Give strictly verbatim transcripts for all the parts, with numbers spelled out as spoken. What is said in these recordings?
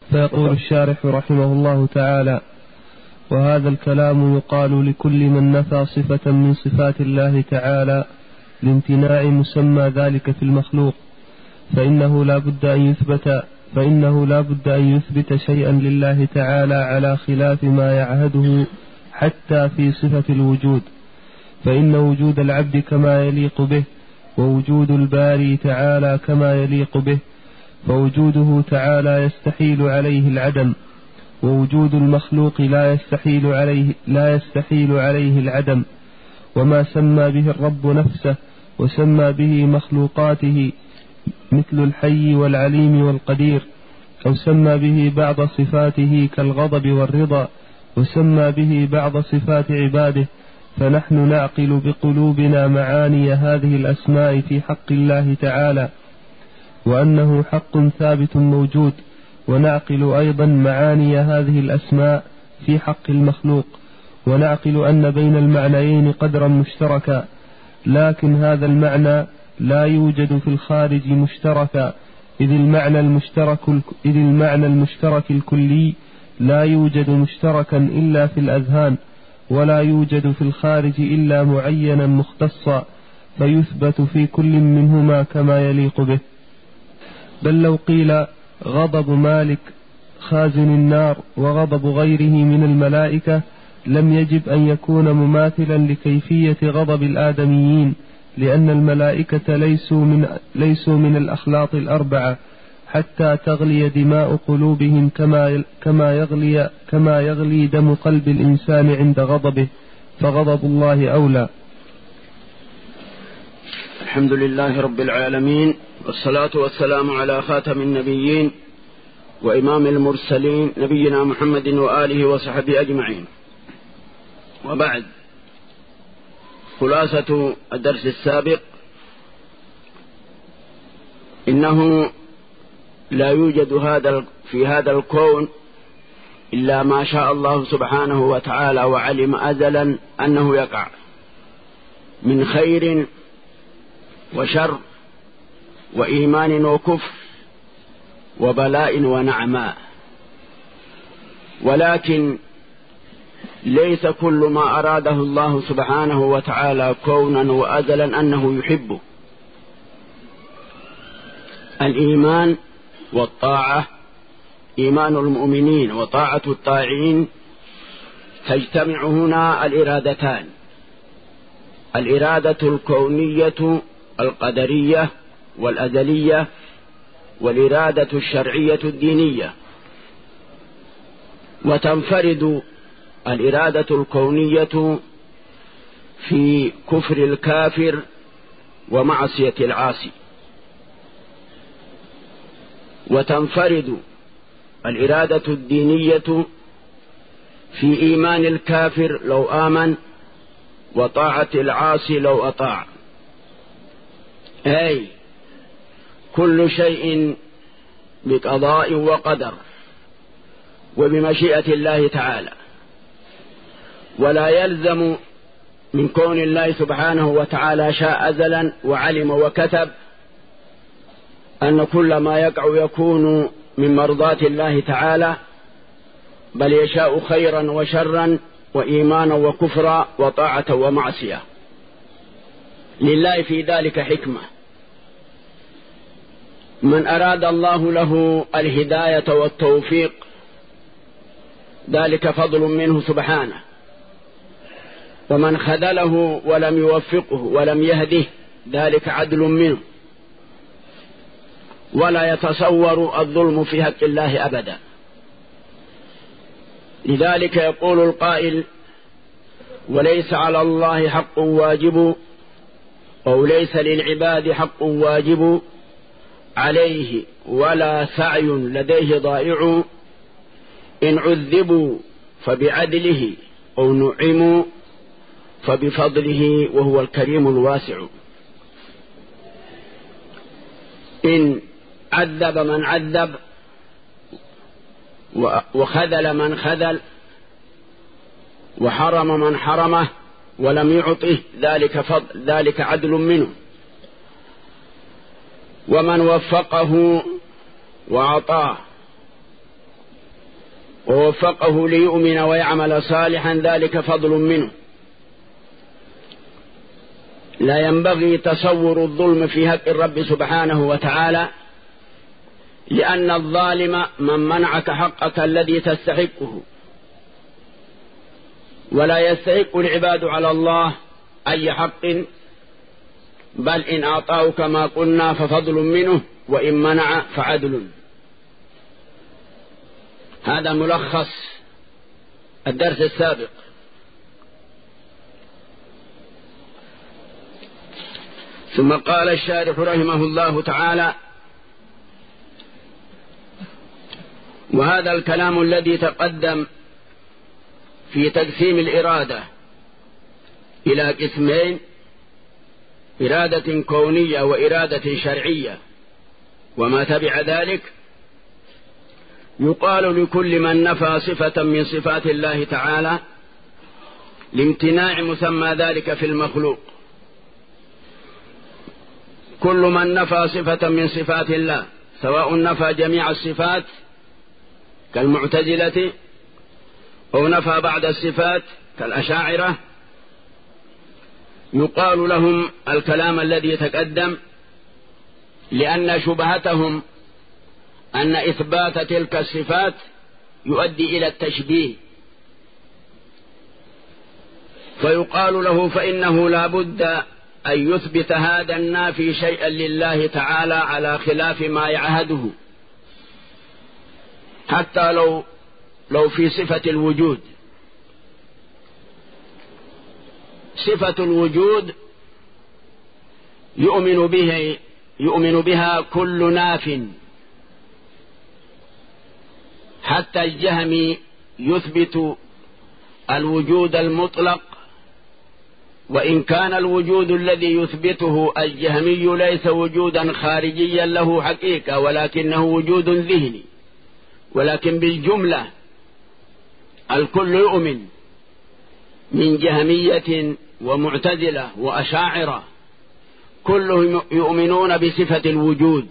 فيقول الشارح رحمه الله تعالى: وهذا الكلام يقال لكل من نفى صفة من صفات الله تعالى لامتناع مسمى ذلك في المخلوق، فإنه لا بد أن يثبت فإنه لا بد أن يثبت شيئا لله تعالى على خلاف ما يعهده حتى في صفة الوجود، فإن وجود العبد كما يليق به، ووجود الباري تعالى كما يليق به، فوجوده تعالى يستحيل عليه العدم، ووجود المخلوق لا يستحيل عليه لا يستحيل عليه العدم. وما سمى به الرب نفسه وسمى به مخلوقاته مثل الحي والعليم والقدير، أو سمى به بعض صفاته كالغضب والرضا، وسمى به بعض صفات عباده، فنحن نعقل بقلوبنا معاني هذه الأسماء في حق الله تعالى، وأنه حق ثابت موجود، ونعقل أيضا معاني هذه الأسماء في حق المخلوق، ونعقل أن بين المعنيين قدرا مشتركا، لكن هذا المعنى لا يوجد في الخارج مشتركا، إذ المعنى المشترك, إذ المعنى المشترك الكلي لا يوجد مشتركا إلا في الأذهان، ولا يوجد في الخارج إلا معينا مختصا، فيثبت في كل منهما كما يليق به. بل لو قيل غضب مالك خازن النار وغضب غيره من الملائكة لم يجب أن يكون مماثلا لكيفية غضب الآدميين، لأن الملائكة ليسوا من, ليسوا من الأخلاط الأربعة حتى تغلي دماء قلوبهم كما, كما, يغلي, كما يغلي دم قلب الإنسان عند غضبه، فغضب الله أولى. الحمد لله رب العالمين، والصلاة والسلام على خاتم النبيين وإمام المرسلين نبينا محمد وآله وصحبه أجمعين. وبعد، خلاصة الدرس السابق: إنه لا يوجد هذا في هذا الكون إلا ما شاء الله سبحانه وتعالى وعلم أزلا أنه يقع من خير وشر وإيمان وكفر وبلاء ونعماء، ولكن ليس كل ما أراده الله سبحانه وتعالى كونا وأزلا أنه يحبه. الإيمان والطاعة، إيمان المؤمنين وطاعة الطاعين، تجتمع هنا الإرادتان: الإرادة الكونية القدرية والأزلية، والإرادة الشرعية الدينية. وتنفرد الإرادة الكونية في كفر الكافر ومعصية العاصي، وتنفرد الإرادة الدينية في إيمان الكافر لو آمن وطاعة العاصي لو أطاع. أي كل شيء بقضاء وقدر وبمشيئة الله تعالى، ولا يلزم من كون الله سبحانه وتعالى شاء أزلا وعلم وكتب أن كل ما يقع يكون من مرضاة الله تعالى، بل يشاء خيرا وشرا وإيمانا وكفرا وطاعة ومعصية. لله في ذلك حكمة. من أراد الله له الهداية والتوفيق ذلك فضل منه سبحانه، ومن خذله ولم يوفقه ولم يهده ذلك عدل منه، ولا يتصور الظلم في حق الله أبدا. لذلك يقول القائل: وليس على الله حق واجب، أو ليس للعباد حق واجب عليه ولا سعي لديه ضائع، إن عذبوا فبعدله أو نعموا فبفضله وهو الكريم الواسع. إن عذب من عذب وخذل من خذل وحرم من حرمه ولم يعطه ذلك فضل ذلك عدل منه. ومن وفقه وعطاه ووفقه ليؤمن ويعمل صالحا ذلك فضل منه. لا ينبغي تصور الظلم في حق الرب سبحانه وتعالى، لأن الظالم من منعك حقك الذي تستحقه، ولا يستحق العباد على الله أي حق، بل إن أعطاه كما قلنا ففضل منه، وإن منع فعدل. هذا ملخص الدرس السابق. ثم قال الشارح رحمه الله تعالى: وهذا الكلام الذي تقدم في تقسيم الإرادة إلى قسمين: إرادة كونية وإرادة شرعية، وما تبع ذلك، يقال لكل من نفى صفة من صفات الله تعالى لامتناع مسمى ذلك في المخلوق. كل من نفى صفة من صفات الله، سواء نفى جميع الصفات كالمعتزلة أو نفى بعض الصفات كالأشاعرة، يقال لهم الكلام الذي تقدم، لأن شبهتهم أن إثبات تلك الصفات يؤدي إلى التشبيه، فيقال له فإنه لا بد أن يثبت هذا النافي شيئا لله تعالى على خلاف ما يعهده، حتى لو لو في صفة الوجود. صفة الوجود يؤمن به يؤمن بها كل ناف، حتى الجهمي يثبت الوجود المطلق، وإن كان الوجود الذي يثبته الجهمي ليس وجودا خارجيا له حقيقة، ولكنه وجود ذهني. ولكن بالجملة الكل يؤمن، من جهمية ومعتزلة وأشاعرة، كلهم يؤمنون بصفة الوجود.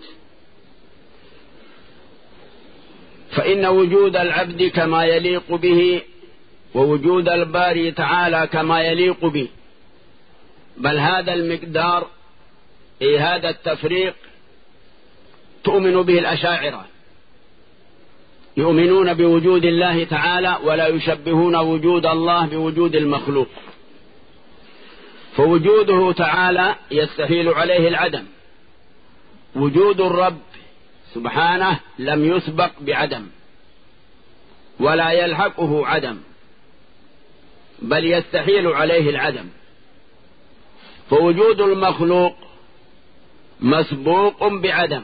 فإن وجود العبد كما يليق به، ووجود الباري تعالى كما يليق به، بل هذا المقدار، أي هذا التفريق، تؤمن به الأشاعرة، يؤمنون بوجود الله تعالى ولا يشبهون وجود الله بوجود المخلوق، فوجوده تعالى يستحيل عليه العدم. وجود الرب سبحانه لم يسبق بعدم، ولا يلحقه عدم، بل يستحيل عليه العدم. فوجود المخلوق مسبوق بعدم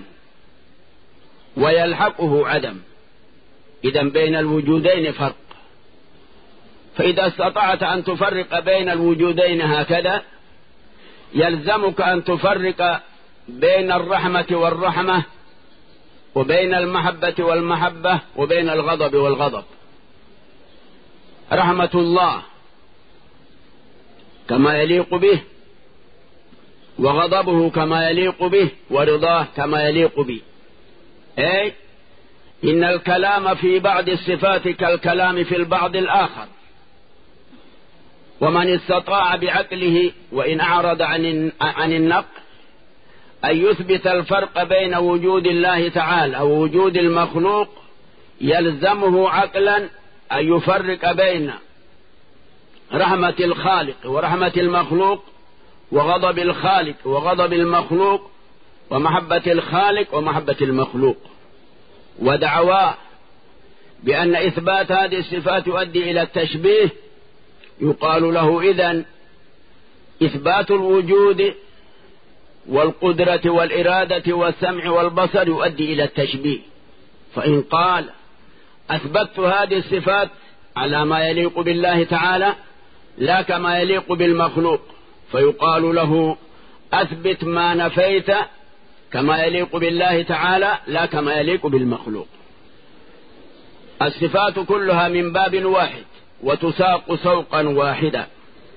ويلحقه عدم، إذن بين الوجودين فرق. فإذا استطعت أن تفرق بين الوجودين هكذا، يلزمك أن تفرق بين الرحمة والرحمة، وبين المحبة والمحبة، وبين الغضب والغضب. رحمة الله كما يليق به، وغضبه كما يليق به، ورضاه كما يليق به. أي إن الكلام في بعض الصفات كالكلام في البعض الآخر. ومن استطاع بعقله وإن أعرض عن عن النقل أن يثبت الفرق بين وجود الله تعالى ووجود المخلوق، يلزمه عقلا أن يفرق بين رحمة الخالق ورحمة المخلوق، وغضب الخالق وغضب المخلوق، ومحبة الخالق ومحبة المخلوق. ودعواه بأن إثبات هذه الصفات يؤدي إلى التشبيه، يقال له إذن إثبات الوجود والقدرة والإرادة والسمع والبصر يؤدي إلى التشبيه. فإن قال أثبتت هذه الصفات على ما يليق بالله تعالى لا كما يليق بالمخلوق، فيقال له أثبت ما نفيت كما يليق بالله تعالى لا كما يليق بالمخلوق. الصفات كلها من باب واحد وتساق سوقا واحدا.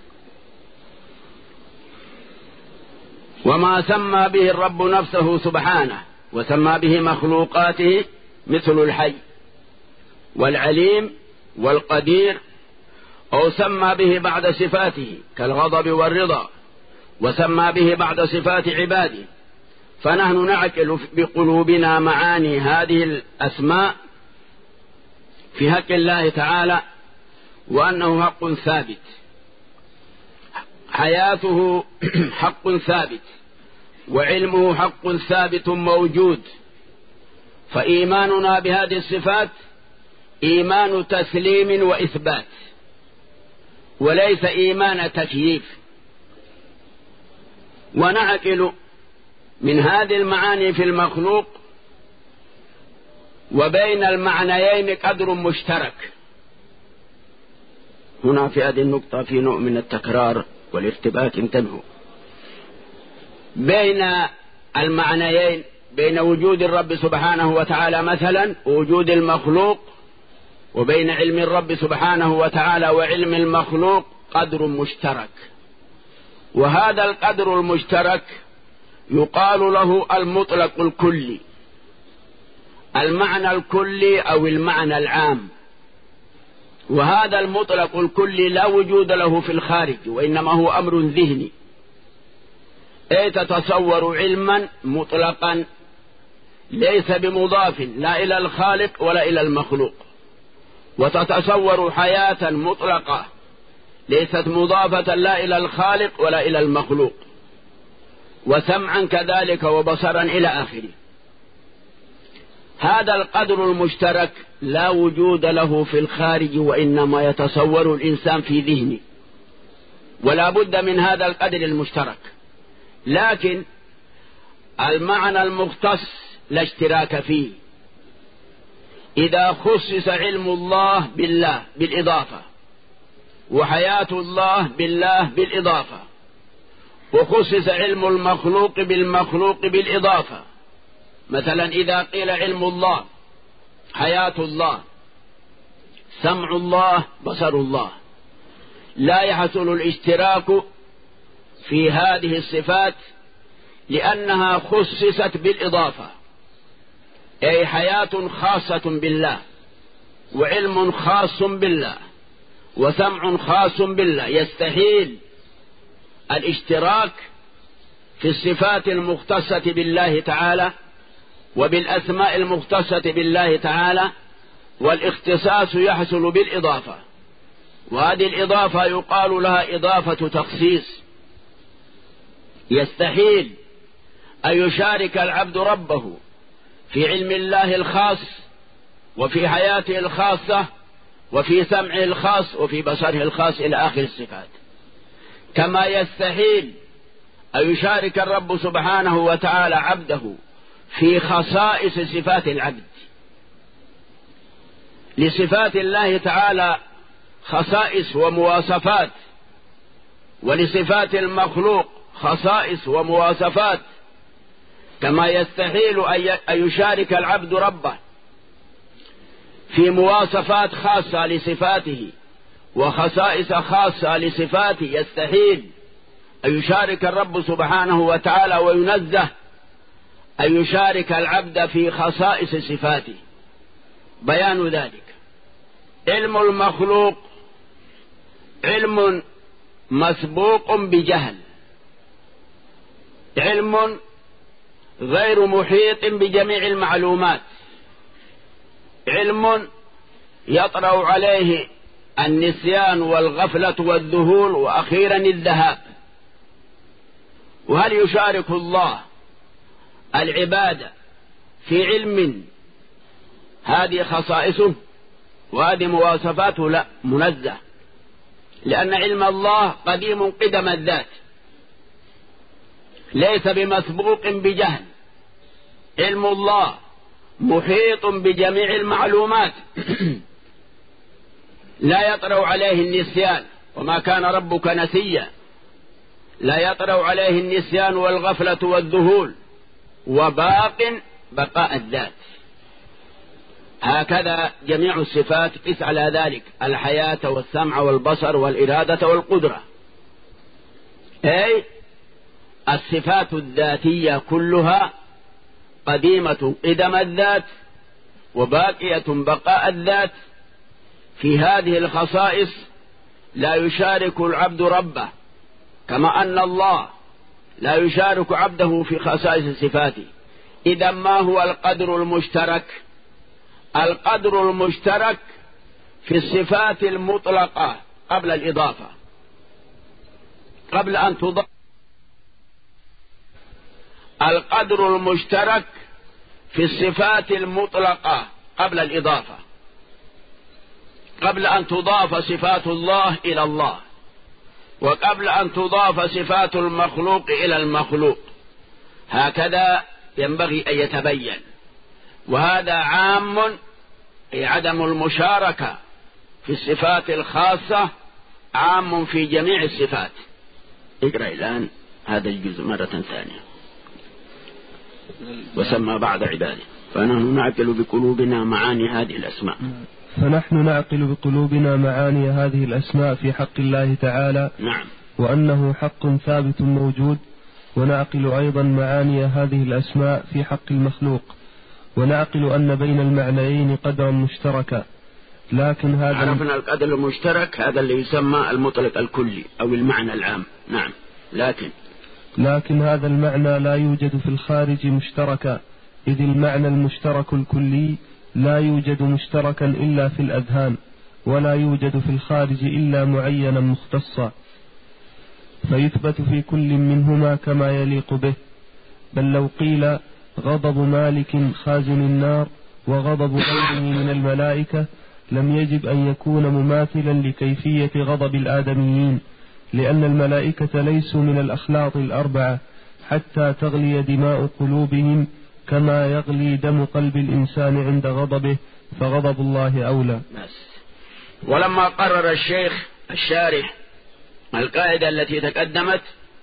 وما سمى به الرب نفسه سبحانه وسمى به مخلوقاته مثل الحي والعليم والقدير، أو سمى به بعد صفاته كالغضب والرضا، وسمى به بعد صفات عباده. فنحن نعقل بقلوبنا معاني هذه الأسماء في حق الله تعالى، وأنه حق ثابت، حياته حق ثابت، وعلمه حق ثابت موجود. فإيماننا بهذه الصفات إيمان تسليم وإثبات، وليس إيمان تكييف. ونعقل من هذه المعاني في المخلوق وبين المعنيين قدر مشترك. هنا في هذه النقطة في نوع من التكرار والارتباك انتبهوا. بين المعنيين، بين وجود الرب سبحانه وتعالى مثلا ووجود المخلوق، وبين علم الرب سبحانه وتعالى وعلم المخلوق قدر مشترك، وهذا القدر المشترك يقال له المطلق الكلي، المعنى الكلي أو المعنى العام. وهذا المطلق الكلي لا وجود له في الخارج، وإنما هو أمر ذهني. أي تتصور علما مطلقا ليس بمضاف لا إلى الخالق ولا إلى المخلوق، وتتصور حياة مطلقة ليست مضافة لا إلى الخالق ولا إلى المخلوق، وسمعا كذلك وبصرا إلى آخره. هذا القدر المشترك لا وجود له في الخارج، وإنما يتصور الإنسان في ذهنه، ولا بد من هذا القدر المشترك. لكن المعنى المختص لا اشتراك فيه. إذا خصص علم الله بالله بالإضافة، وحياة الله بالله بالإضافة، وخصص علم المخلوق بالمخلوق بالإضافة، مثلا إذا قيل علم الله، حياة الله، سمع الله، بصر الله، لا يحصل الاشتراك في هذه الصفات لأنها خصصت بالإضافة. أي حياة خاصة بالله، وعلم خاص بالله، وسمع خاص بالله. يستحيل الاشتراك في الصفات المختصة بالله تعالى وبالأسماء المختصة بالله تعالى، والاختصاص يحصل بالإضافة. وهذه الإضافة يقال لها إضافة تخصيص. يستحيل أن يشارك العبد ربه في علم الله الخاص، وفي حياته الخاصة، وفي سمعه الخاص، وفي بصره الخاص إلى آخر الصفات. كما يستحيل أن يشارك الرب سبحانه وتعالى عبده في خصائص صفات العبد. لصفات الله تعالى خصائص ومواصفات، ولصفات المخلوق خصائص ومواصفات. كما يستحيل أن يشارك العبد ربه في مواصفات خاصة لصفاته وخصائص خاصة لصفاته، يستحيل أن يشارك الرب سبحانه وتعالى وينزه أن يشارك العبد في خصائص صفاته. بيان ذلك: علم المخلوق علم مسبوق بجهل، علم غير محيط بجميع المعلومات، علم يطرأ عليه النسيان والغفلة والذهول وأخيرا الذهاب. وهل يشارك الله العبادة في علم هذه خصائصه وهذه مواصفاته؟ لا، منزه، لأن علم الله قديم قدم الذات، ليس بمسبوق بجهل. علم الله محيط بجميع المعلومات لا يطرأ عليه النسيان، وما كان ربك نسيا، لا يطرأ عليه النسيان والغفلة والذهول، وباق بقاء الذات. هكذا جميع الصفات قس على ذلك: الحياة والسمع والبصر والإرادة والقدرة. أي الصفات الذاتية كلها قديمة قدم الذات، وباقية بقاء الذات في هذه الخصائص لا يشارك العبد ربه، كما أن الله لا يشارك عبده في خصائص صفاته. إذا ما هو القدر المشترك؟ القدر المشترك في الصفات المطلقة قبل الإضافة، قبل أن تضاف. القدر المشترك في الصفات المطلقة قبل الإضافة، قبل أن تضاف صفات الله إلى الله، وقبل أن تضاف صفات المخلوق إلى المخلوق. هكذا ينبغي أن يتبين. وهذا عام، أي عدم المشاركة في الصفات الخاصة عام في جميع الصفات. اقرأ الآن هذا الجزء مرة ثانية. وسمى بعض عباده فنحن نعقل بقلوبنا معاني هذه الأسماء. فنحن نعقل بقلوبنا معاني هذه الأسماء في حق الله تعالى. نعم. وأنه حق ثابت موجود. ونعقل أيضا معاني هذه الأسماء في حق المخلوق. ونعقل أن بين المعنيين قدرا مشتركا، لكن هذا عرفنا القدر المشترك، هذا اللي يسمى المطلق الكلي أو المعنى العام. نعم. لكن لكن هذا المعنى لا يوجد في الخارج مشتركا، إذ المعنى المشترك الكلي لا يوجد مشتركا إلا في الأذهان، ولا يوجد في الخارج إلا معينا مختصا، فيثبت في كل منهما كما يليق به. بل لو قيل غضب مالك خازن النار وغضب غيره من الملائكة لم يجب أن يكون مماثلا لكيفية غضب الآدميين، لأن الملائكة ليسوا من الأخلاط الأربعة حتى تغلي دماء قلوبهم كما يغلي دم قلب الإنسان عند غضبه، فغضب الله أولى. ولما قرر الشيخ الشارح القاعدة التي تقدمت،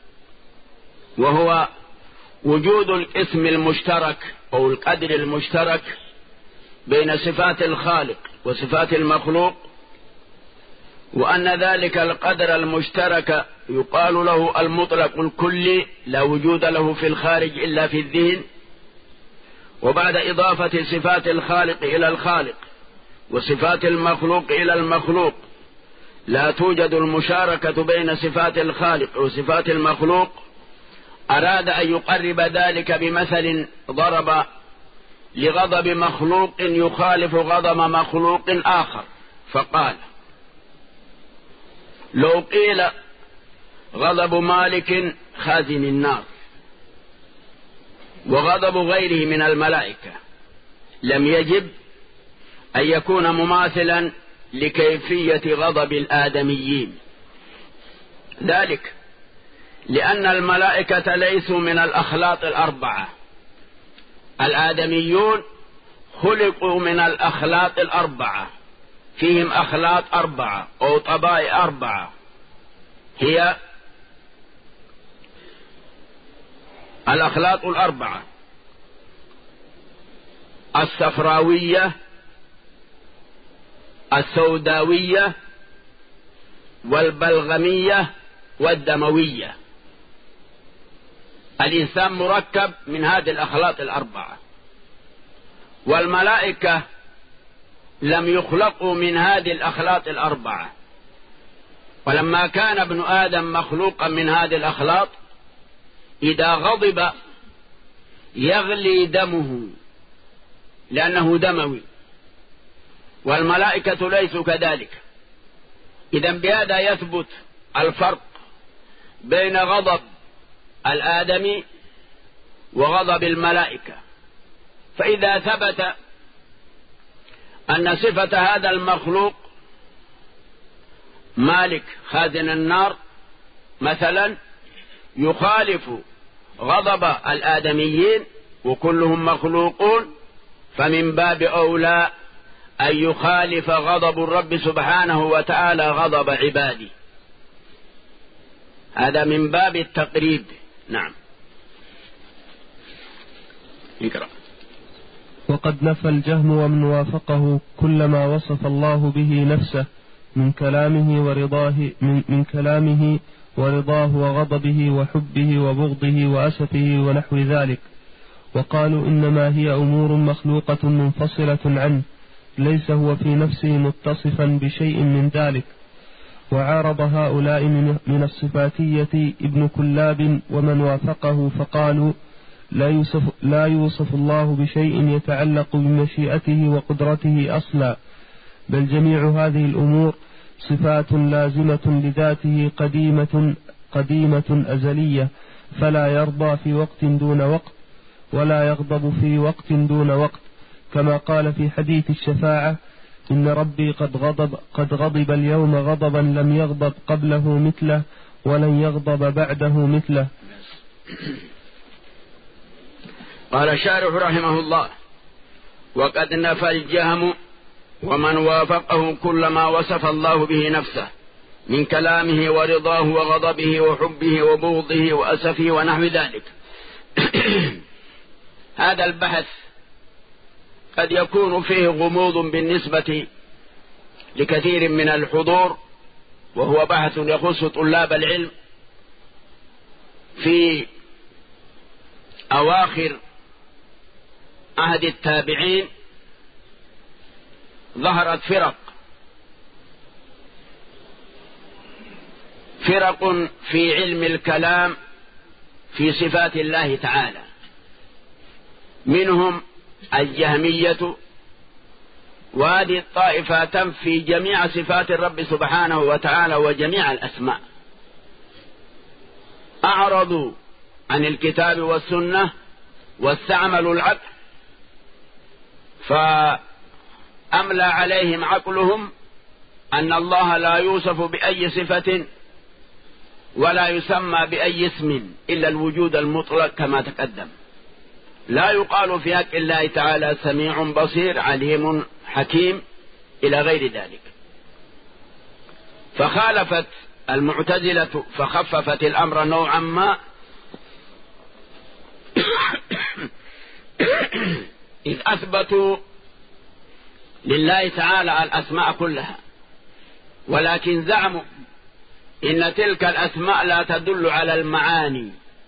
وهو وجود الاسم المشترك أو القدر المشترك بين صفات الخالق وصفات المخلوق، وأن ذلك القدر المشترك يقال له المطلق الكلي لا وجود له في الخارج إلا في الذهن. وبعد إضافة صفات الخالق إلى الخالق وصفات المخلوق إلى المخلوق لا توجد المشاركة بين صفات الخالق وصفات المخلوق، أراد أن يقرب ذلك بمثل ضرب لغضب مخلوق يخالف غضب مخلوق آخر، فقال: لو قيل غضب مالك خازن النار وغضب غيره من الملائكة لم يجب أن يكون مماثلا لكيفية غضب الآدميين، ذلك لأن الملائكة ليسوا من الأخلاط الأربعة، الآدميون خلقوا من الأخلاط الأربعة، فيهم أخلاط أربعة أو طبائع أربعة، هي الأخلاط الأربعة: الصفراوية، السوداوية، والبلغمية، والدموية. الإنسان مركب من هذه الأخلاط الأربعة، والملائكة لم يخلقوا من هذه الأخلاط الأربعة. ولما كان ابن آدم مخلوقا من هذه الأخلاط، إذا غضب يغلي دمه لأنه دموي، والملائكة ليسوا كذلك. إذن بهذا يثبت الفرق بين غضب الآدمي وغضب الملائكة. فإذا ثبت أن صفة هذا المخلوق مالك خازن النار مثلا يخالف غضب الآدميين وكلهم مخلوقون، فمن باب أولى أن يخالف غضب الرب سبحانه وتعالى غضب عباده، هذا من باب التقريب. نعم. اقرأ. وقد نفى الجهم ومن وافقه كل ما وصف الله به نفسه من كلامه ورضاه من, من كلامه ورضاه وغضبه وحبه وبغضه وأسفه ونحو ذلك، وقالوا إنما هي أمور مخلوقة منفصلة عنه، ليس هو في نفسه متصفا بشيء من ذلك. وعارض هؤلاء من الصفاتية ابن كلاب ومن وافقه فقالوا لا يوصف, لا يوصف الله بشيء يتعلق بمشيئته وقدرته أصلا، بل جميع هذه الأمور صفات لازمة لذاته قديمة, قديمة أزلية، فلا يرضى في وقت دون وقت ولا يغضب في وقت دون وقت، كما قال في حديث الشفاعة: إن ربي قد غضب, قد غضب اليوم غضبا لم يغضب قبله مثله ولن يغضب بعده مثله. قال الشارح رحمه الله: وقد نفى الجهم ومن وافقه كل ما وصف الله به نفسه من كلامه ورضاه وغضبه وحبه وبغضه وأسفه ونحو ذلك. هذا البحث قد يكون فيه غموض بالنسبة لكثير من الحضور، وهو بحث يخص طلاب العلم في أواخر عهد التابعين. ظهرت فرق فرق في علم الكلام في صفات الله تعالى، منهم الجهمية، وهذه الطائفة تنفي جميع صفات الرب سبحانه وتعالى وجميع الأسماء. أعرضوا عن الكتاب والسنة واستعملوا العقل، فأملى عليهم عقلهم أن الله لا يوصف بأي صفة ولا يسمى بأي اسم إلا الوجود المطلق كما تقدم. لا يقال في حق الله تعالى سميع بصير عليم حكيم إلى غير ذلك. فخالفت المعتزلة فخففت الأمر نوعا ما، إذ أثبتوا لله تعالى الأسماء كلها، ولكن زعموا إن تلك الأسماء لا تدل على المعاني.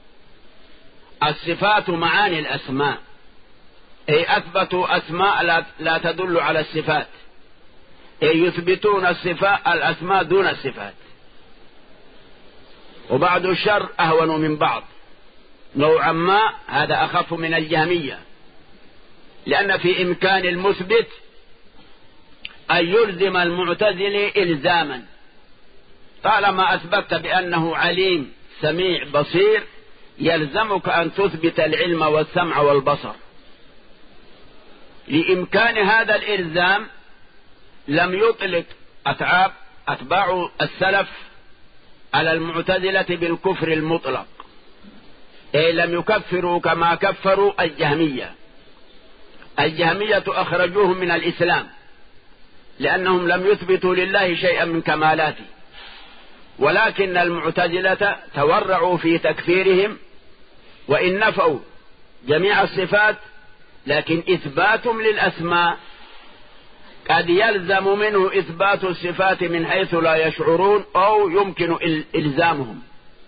الصفات معاني الأسماء، أي أثبتوا أسماء لا تدل على الصفات، أي يثبتون الصفات الأسماء دون الصفات. وبعد الشر أهون من بعض نوعا ما، هذا أخف من الجهمية، لأن في إمكان المثبت أن يلزم المعتزل إلزاما. طالما أثبت بأنه عليم سميع بصير، يلزمك أن تثبت العلم والسمع والبصر. لإمكان هذا الإلزام لم يطلق أتعاب أتباع السلف على المعتزلة بالكفر المطلق، أي لم يكفروا كما كفروا الجهمية. الجهمية أخرجوهم من الإسلام لأنهم لم يثبتوا لله شيئا من كمالاته، ولكن المعتزلة تورعوا في تكفيرهم، وإن نفوا جميع الصفات لكن إثباتهم للأسماء قد يلزم منه إثبات الصفات من حيث لا يشعرون أو يمكن إلزامهم.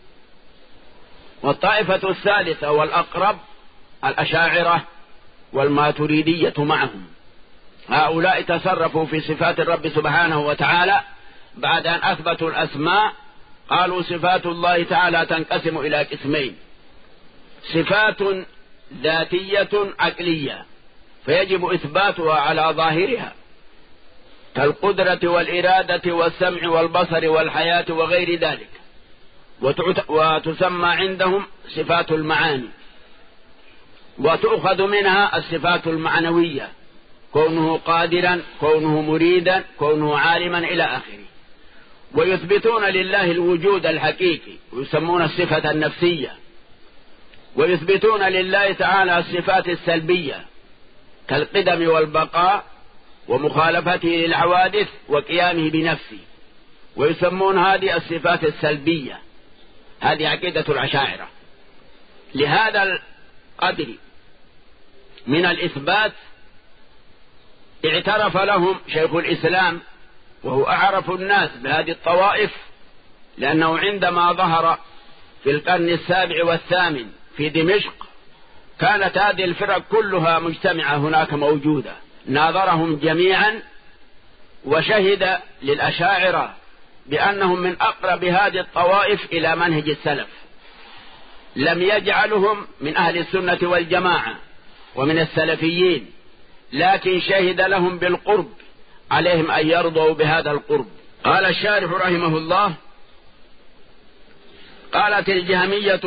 والطائفة الثالثة والأقرب الأشاعرة والماتريدية معهم، هؤلاء تصرفوا في صفات الرب سبحانه وتعالى بعد أن أثبتوا الأسماء. قالوا صفات الله تعالى تنقسم إلى قسمين: صفات ذاتية عقلية فيجب إثباتها على ظاهرها كالقدرة والإرادة والسمع والبصر والحياة وغير ذلك، وتسمى عندهم صفات المعاني، وتؤخذ منها الصفات المعنوية: كونه قادرا، كونه مريدا، كونه عالما إلى آخره. ويثبتون لله الوجود الحقيقي ويسمون الصفة النفسية، ويثبتون لله تعالى الصفات السلبية كالقدم والبقاء ومخالفته للحوادث وقيامه بنفسه، ويسمون هذه الصفات السلبية. هذه عقيدة الأشاعرة. لهذا القدر من الإثبات اعترف لهم شيخ الإسلام، وهو أعرف الناس بهذه الطوائف، لأنه عندما ظهر في القرن السابع والثامن في دمشق كانت هذه الفرق كلها مجتمعة هناك موجودة، ناظرهم جميعا وشهد للأشاعرة بأنهم من أقرب هذه الطوائف إلى منهج السلف، لم يجعلهم من أهل السنة والجماعة ومن السلفيين، لكن شهد لهم بالقرب، عليهم أن يرضوا بهذا القرب. قال الشارح رحمه الله: قالت الجهمية: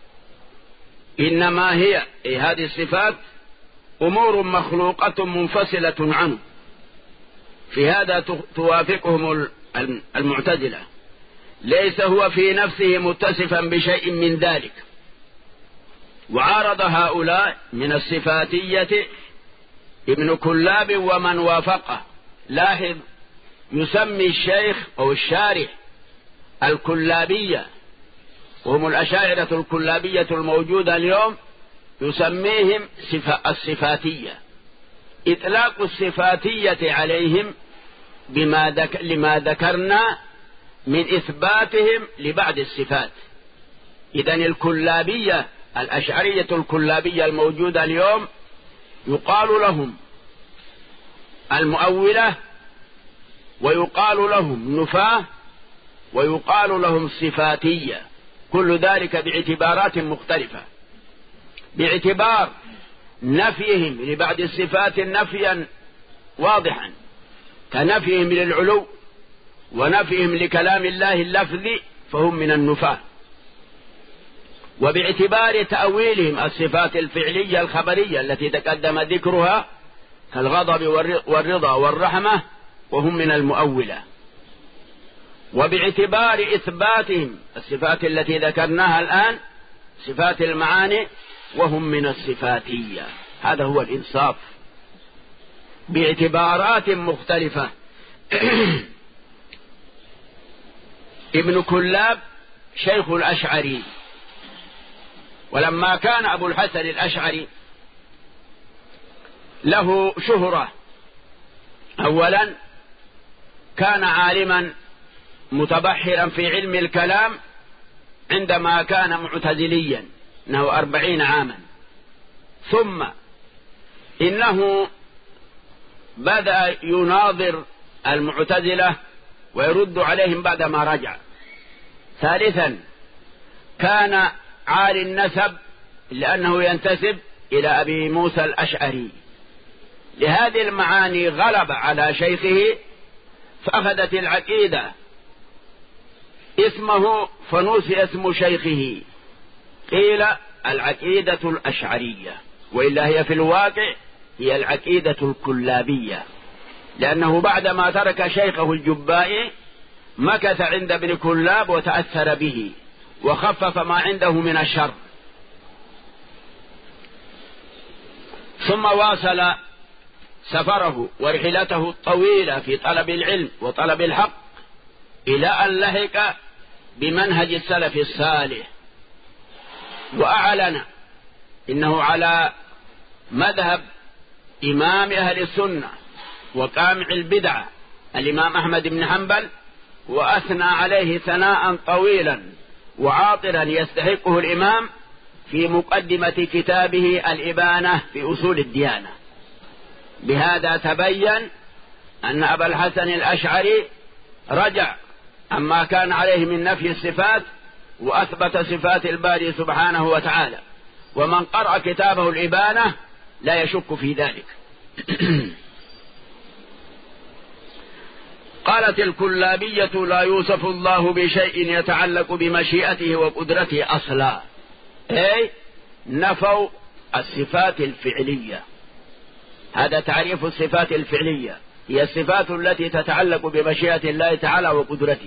إنما هي أي هذه الصفات أمور مخلوقة منفصلة عنه. في هذا توافقهم المعتزلة، ليس هو في نفسه متصفا بشيء من ذلك. وعارض هؤلاء من الصفاتية ابن كلاب ومن وافقه. لاحظ، يسمي الشيخ أو الشارح الكلابية، وهم الأشاعرة الكلابية الموجودة اليوم، يسميهم الصفاتية. إطلاق الصفاتية عليهم بما ذك... لما ذكرنا من إثباتهم لبعض الصفات. إذن الكلابية الأشعرية الكلابية الموجودة اليوم يقال لهم المؤولة، ويقال لهم نفاة، ويقال لهم صفاتية، كل ذلك باعتبارات مختلفة. باعتبار نفيهم لبعض الصفات نفيا واضحا كنفيهم للعلو ونفيهم لكلام الله اللفظي، فهم من النفاة. وباعتبار تأويلهم الصفات الفعلية الخبرية التي تقدم ذكرها كالغضب والرضا والرحمة، وهم من المؤولة. وباعتبار إثباتهم الصفات التي ذكرناها الآن صفات المعاني، وهم من الصفاتية. هذا هو الإنصاف باعتبارات مختلفة. ابن كلاب شيخ الأشعري، ولما كان أبو الحسن الأشعري له شهرة، أولا كان عالما متبحرا في علم الكلام عندما كان معتزليا، انه أربعين عاما، ثم إنه بدأ يناظر المعتزلة ويرد عليهم بعدما رجع. ثالثا كان عالي النسب لأنه ينتسب إلى أبي موسى الأشعري. لهذه المعاني غلب على شيخه، فأخذت العقيدة اسمه فنوسي اسم شيخه، قيل العقيدة الأشعرية، وإلا هي في الواقع هي العقيدة الكلابية، لأنه بعدما ترك شيخه الجبائي مكث عند ابن كلاب وتأثر به وخفف ما عنده من الشر، ثم واصل سفره ورحلته الطويلة في طلب العلم وطلب الحق إلى أن لحق بمنهج السلف الصالح، وأعلن إنه على مذهب إمام أهل السنة وقامع البدعة الإمام أحمد بن حنبل، وأثنى عليه ثناء طويلا وعاطرا يستحقه الإمام في مقدمة كتابه الإبانة في أصول الديانة. بهذا تبين أن أبا الحسن الأشعري رجع عما كان عليه من نفي الصفات وأثبت صفات الباري سبحانه وتعالى، ومن قرأ كتابه الإبانة لا يشك في ذلك. قالت الكلابية: لا يوصف الله بشيء يتعلق بمشيئته وقدرته أصلا، أي نفوا الصفات الفعلية. هذا تعريف الصفات الفعلية، هي الصفات التي تتعلق بمشيئة الله تعالى وقدرته.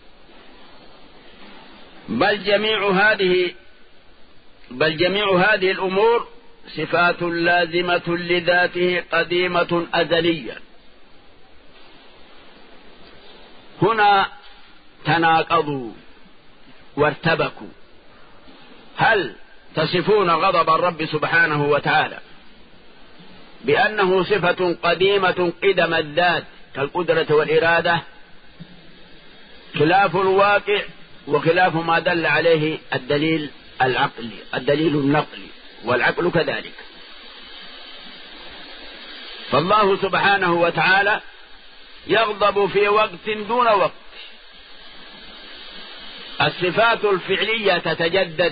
بل جميع هذه بل جميع هذه الأمور صفات لازمة لذاته قديمة أزلية. هنا تناقضوا وارتبكوا. هل تصفون غضب الرب سبحانه وتعالى بأنه صفة قديمة قدم الذات كالقدرة والإرادة، خلاف الواقع وخلاف ما دل عليه الدليل العقلي الدليل النقلي، والعقل كذلك. فالله سبحانه وتعالى يغضب في وقت دون وقت. الصفات الفعلية تتجدد،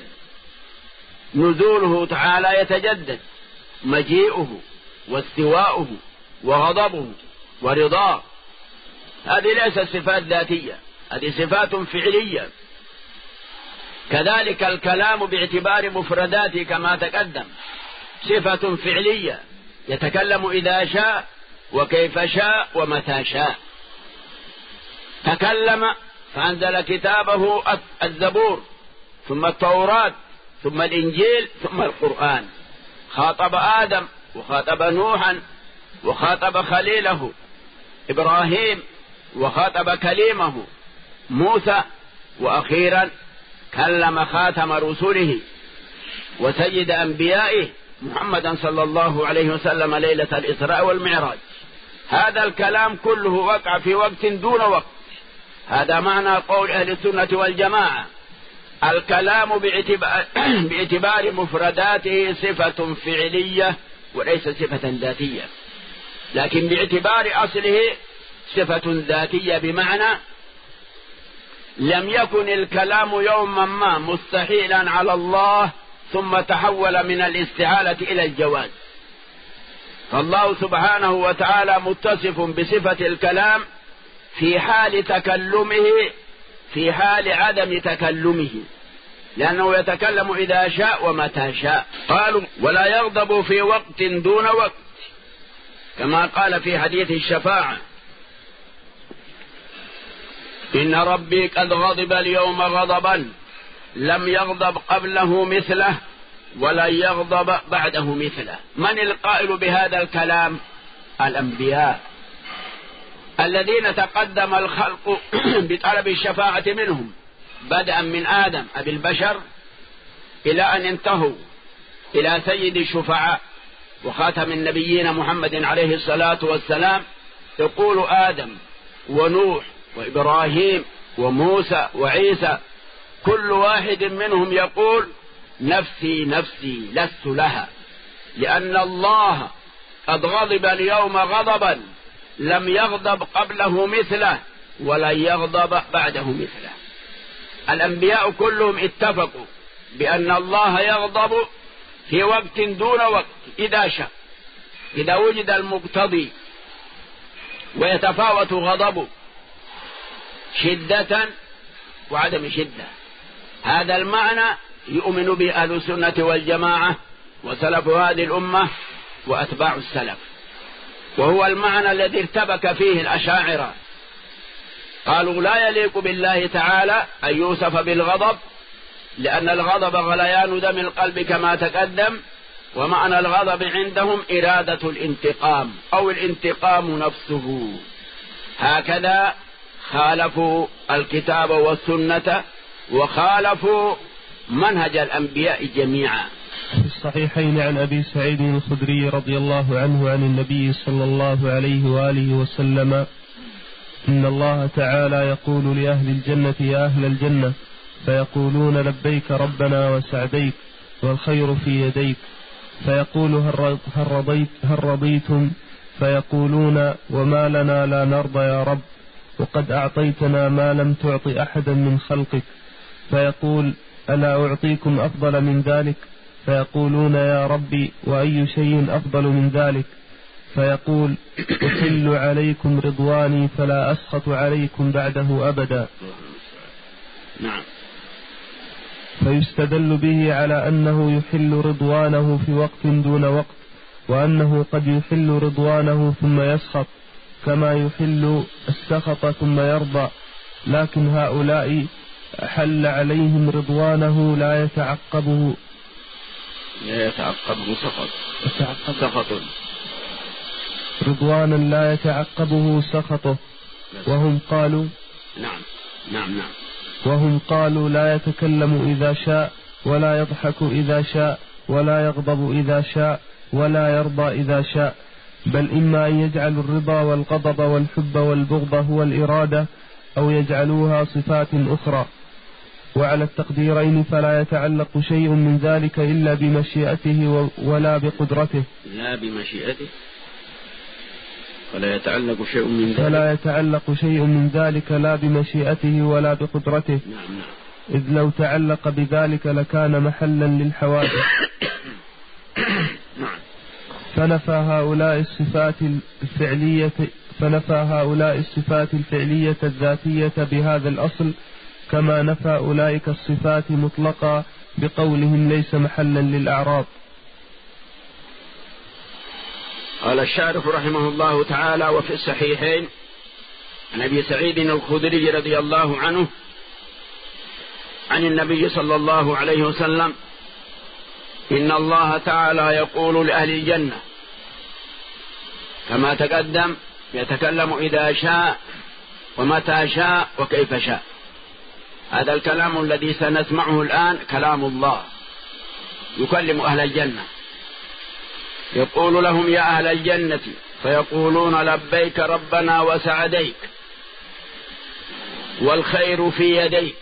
نزوله تعالى يتجدد، مجيئه واستواؤه وغضبه ورضاه، هذه ليست صفات ذاتية، هذه صفات فعلية. كذلك الكلام باعتبار مفرداته كما تقدم صفة فعلية، يتكلم إذا شاء وكيف شاء ومتى شاء. تكلم فأنزل كتابه الزبور، ثم التوراة، ثم الإنجيل، ثم القرآن. خاطب آدم وخاطب نوحا وخاطب خليله إبراهيم وخاطب كليمه موسى، وأخيرا كلم خاتم رسله وسيد أنبيائه محمدا صلى الله عليه وسلم ليلة الإسراء والمعراج. هذا الكلام كله وقع في وقت دون وقت. هذا معنى قول أهل السنة والجماعة: الكلام باعتبار, باعتبار مفرداته صفة فعلية وليس صفة ذاتية، لكن باعتبار أصله صفة ذاتية، بمعنى لم يكن الكلام يوما ما مستحيلا على الله ثم تحول من الاستحالة إلى الجواز. فالله سبحانه وتعالى متصف بصفة الكلام في حال تكلمه، في حال عدم تكلمه، لأنه يتكلم إذا شاء ومتى شاء. قالوا: ولا يغضب في وقت دون وقت، كما قال في حديث الشفاعة: إن ربي قد غضب اليوم غضبا لم يغضب قبله مثله ولن يغضب بعده مثله. من القائل بهذا الكلام؟ الأنبياء الذين تقدم الخلق بطلب الشفاعة منهم، بدءا من آدم أبي البشر إلى أن انتهوا إلى سيد الشفعاء وخاتم النبيين محمد عليه الصلاة والسلام. يقول آدم ونوح وإبراهيم وموسى وعيسى، كل واحد منهم يقول: نفسي نفسي لست لها، لأن الله قد غضب اليوم غضبا لم يغضب قبله مثله ولن يغضب بعده مثله. الأنبياء كلهم اتفقوا بأن الله يغضب في وقت دون وقت إذا شاء، إذا وجد المقتضي، ويتفاوت غضبه شدة وعدم شدة. هذا المعنى يؤمن به أهل السنة والجماعة وسلف هذه الأمة وأتباع السلف، وهو المعنى الذي ارتبك فيه الأشاعرة. قالوا: لا يليق بالله تعالى أن يوصف بالغضب، لأن الغضب غليان دم القلب كما تقدم، ومعنى الغضب عندهم إرادة الانتقام أو الانتقام نفسه. هكذا خالفوا الكتاب والسنة وخالفوا منهج الأنبياء جميعا. في الصحيحين عن أبي سعيد الخدري رضي الله عنه عن النبي صلى الله عليه وآله وسلم: إن الله تعالى يقول لأهل الجنة: يا أهل الجنة، فيقولون: لبيك ربنا وسعديك والخير في يديك. فيقول: هل رضيت هل رضيتم؟ فيقولون: وما لنا لا نرضى يا رب، وقد أعطيتنا ما لم تعط أحدا من خلقك. فيقول: ألا أعطيكم أفضل من ذلك؟ فيقولون: يا ربي، وأي شيء أفضل من ذلك؟ فيقول: أحل عليكم رضواني فلا أسخط عليكم بعده أبدا. نعم. فيستدل به على أنه يحل رضوانه في وقت دون وقت، وأنه قد يحل رضوانه ثم يسخط، كما يحل السخط ثم يرضى. لكن هؤلاء حل عليهم رضوانه لا يتعقبه لا يتعقبه سخط سخط رضوانا لا يتعقبه سخطه. وهم قالوا نعم نعم نعم وهم قالوا: لا يتكلم إذا شاء، ولا يضحك إذا شاء، ولا يغضب إذا شاء، ولا يرضى إذا شاء، بل إما أن يجعل الرضا والغضب والحب والبغض هو الإرادة، أو يجعلوها صفات أخرى. وعلى التقديرين فلا يتعلق شيء من ذلك إلا بمشيئته ولا بقدرته. لا بمشيئته فلا يتعلق شيء من ذلك فلا يتعلق شيء من ذلك لا بمشيئته ولا بقدرته. نعم نعم. إذ لو تعلق بذلك لكان محلا للحوادث. فنفى هؤلاء الصفات الفعلية فنفى هؤلاء الصفات الفعلية الذاتية بهذا الأصل، كما نفى أولئك الصفات مطلقا بقولهم ليس محلا للأعراض. قال الشارح رحمه الله تعالى: وفي الصحيحين عن أبي سعيد الخدري رضي الله عنه عن النبي صلى الله عليه وسلم: إن الله تعالى يقول لأهل الجنة كما تقدم، يتكلم إذا شاء ومتى شاء وكيف شاء. هذا الكلام الذي سنسمعه الآن كلام الله يكلم أهل الجنة، يقول لهم: يا أهل الجنة، فيقولون: لبيك ربنا وسعديك والخير في يديك.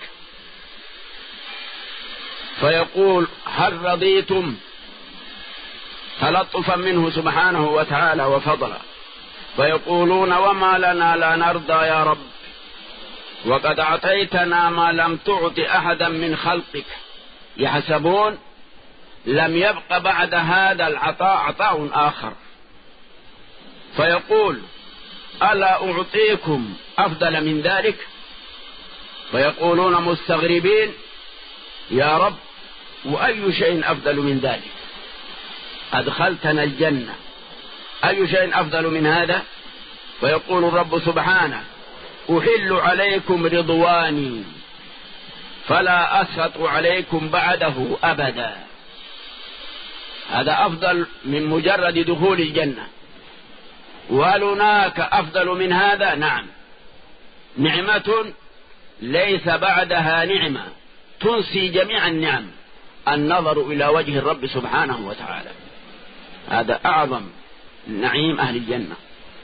فيقول: هل رضيتم؟ تلطفا منه سبحانه وتعالى وفضلا. فيقولون: وما لنا لا نرضى يا رب، وقد أعطيتنا ما لم تعط أحدا من خلقك. يحسبون لم يبق بعد هذا العطاء عطاء آخر. فيقول: ألا أعطيكم أفضل من ذلك؟ فيقولون مستغربين: يا رب، وأي شيء أفضل من ذلك؟ أدخلتنا الجنة، أي شيء أفضل من هذا؟ ويقول الرب سبحانه: أحل عليكم رضواني فلا أسخط عليكم بعده أبدا. هذا أفضل من مجرد دخول الجنة. وهل هناك أفضل من هذا؟ نعم، نعمة ليس بعدها نعمة تنسي جميع النعم، النظر إلى وجه الرب سبحانه وتعالى. هذا أعظم نعيم أهل الجنة.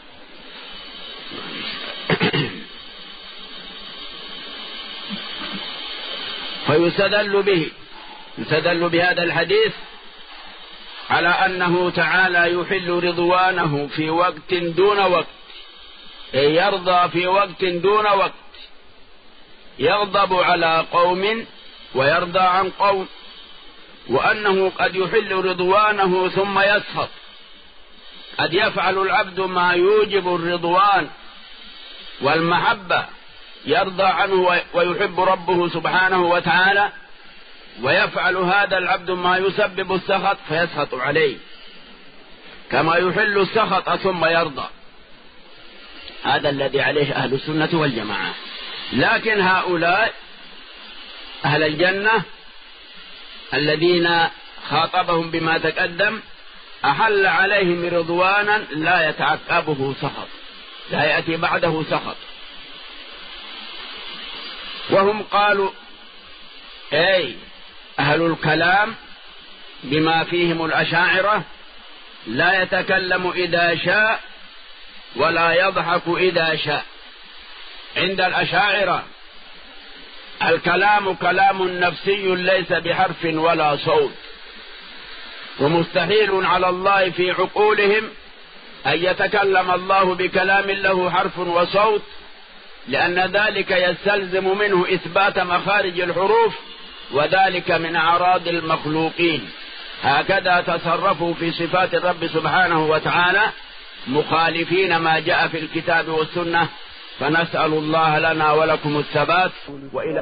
فيستدل به يستدل بهذا الحديث على أنه تعالى يحل رضوانه في وقت دون وقت، أي يرضى في وقت دون وقت، يغضب على قوم ويرضى عن قوم، وأنه قد يحل رضوانه ثم يسخط. قد يفعل العبد ما يوجب الرضوان والمحبة، يرضى عنه ويحب ربه سبحانه وتعالى، ويفعل هذا العبد ما يسبب السخط فيسخط عليه، كما يحل السخط ثم يرضى. هذا الذي عليه أهل السنة والجماعة. لكن هؤلاء أهل الجنة الذين خاطبهم بما تقدم أحل عليهم رضوانا لا يتعقبه سخط، لا يأتي بعده سخط. وهم قالوا: أي أهل الكلام بما فيهم الأشاعرة لا يتكلم إذا شاء ولا يضحك إذا شاء. عند الأشاعرة الكلام كلام نفسي ليس بحرف ولا صوت، ومستحيل على الله في عقولهم أن يتكلم الله بكلام له حرف وصوت، لأن ذلك يستلزم منه إثبات مخارج الحروف، وذلك من أعراض المخلوقين. هكذا تصرفوا في صفات الرب سبحانه وتعالى مخالفين ما جاء في الكتاب والسنة. فنسأل الله لنا ولكم الثبات وإلى.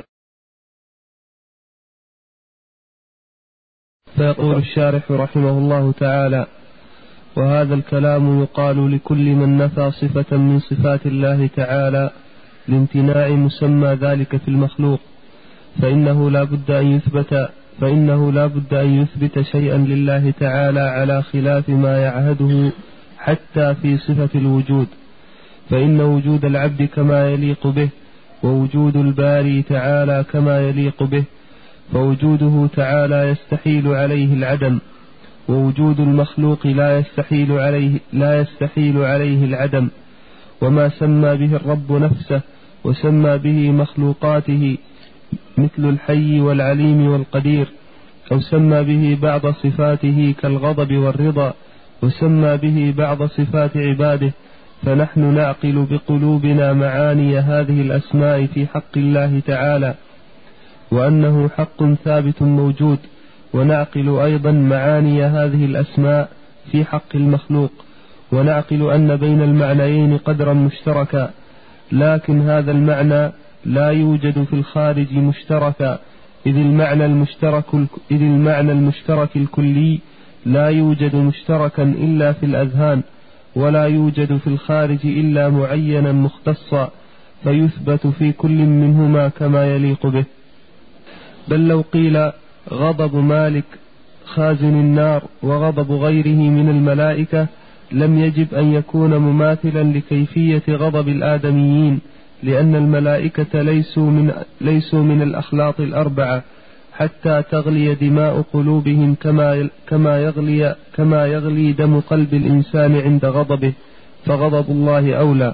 فيقول الشارح رحمه الله تعالى: وهذا الكلام يقال لكل من نفى صفة من صفات الله تعالى لامتناع مسمى ذلك في المخلوق، فإنه لا بد أن يثبت فإنه لا بد أن يثبت شيئا لله تعالى على خلاف ما يعهده حتى في صفة الوجود، فإن وجود العبد كما يليق به، ووجود الباري تعالى كما يليق به، فوجوده تعالى يستحيل عليه العدم، ووجود المخلوق لا يستحيل عليه لا يستحيل عليه العدم. وما سمى به الرب نفسه وسمى به مخلوقاته مثل الحي والعليم والقدير، أو سمى به بعض صفاته كالغضب والرضا، وسمى به بعض صفات عباده، فنحن نعقل بقلوبنا معاني هذه الأسماء في حق الله تعالى، وأنه حق ثابت موجود، ونعقل أيضا معاني هذه الأسماء في حق المخلوق، ونعقل أن بين المعنيين قدرا مشتركا، لكن هذا المعنى لا يوجد في الخارج مشتركا، إذ المعنى المشترك, إذ المعنى المشترك الكلي لا يوجد مشتركا إلا في الأذهان، ولا يوجد في الخارج إلا معينا مختصا، فيثبت في كل منهما كما يليق به. بل لو قيل غضب مالك خازن النار وغضب غيره من الملائكة لم يجب أن يكون مماثلا لكيفية غضب الآدميين، لأن الملائكة ليسوا من, ليسوا من الأخلاط الأربعة حتى تغلي دماء قلوبهم كما, كما, يغلي, كما يغلي دم قلب الإنسان عند غضبه، فغضب الله أولى.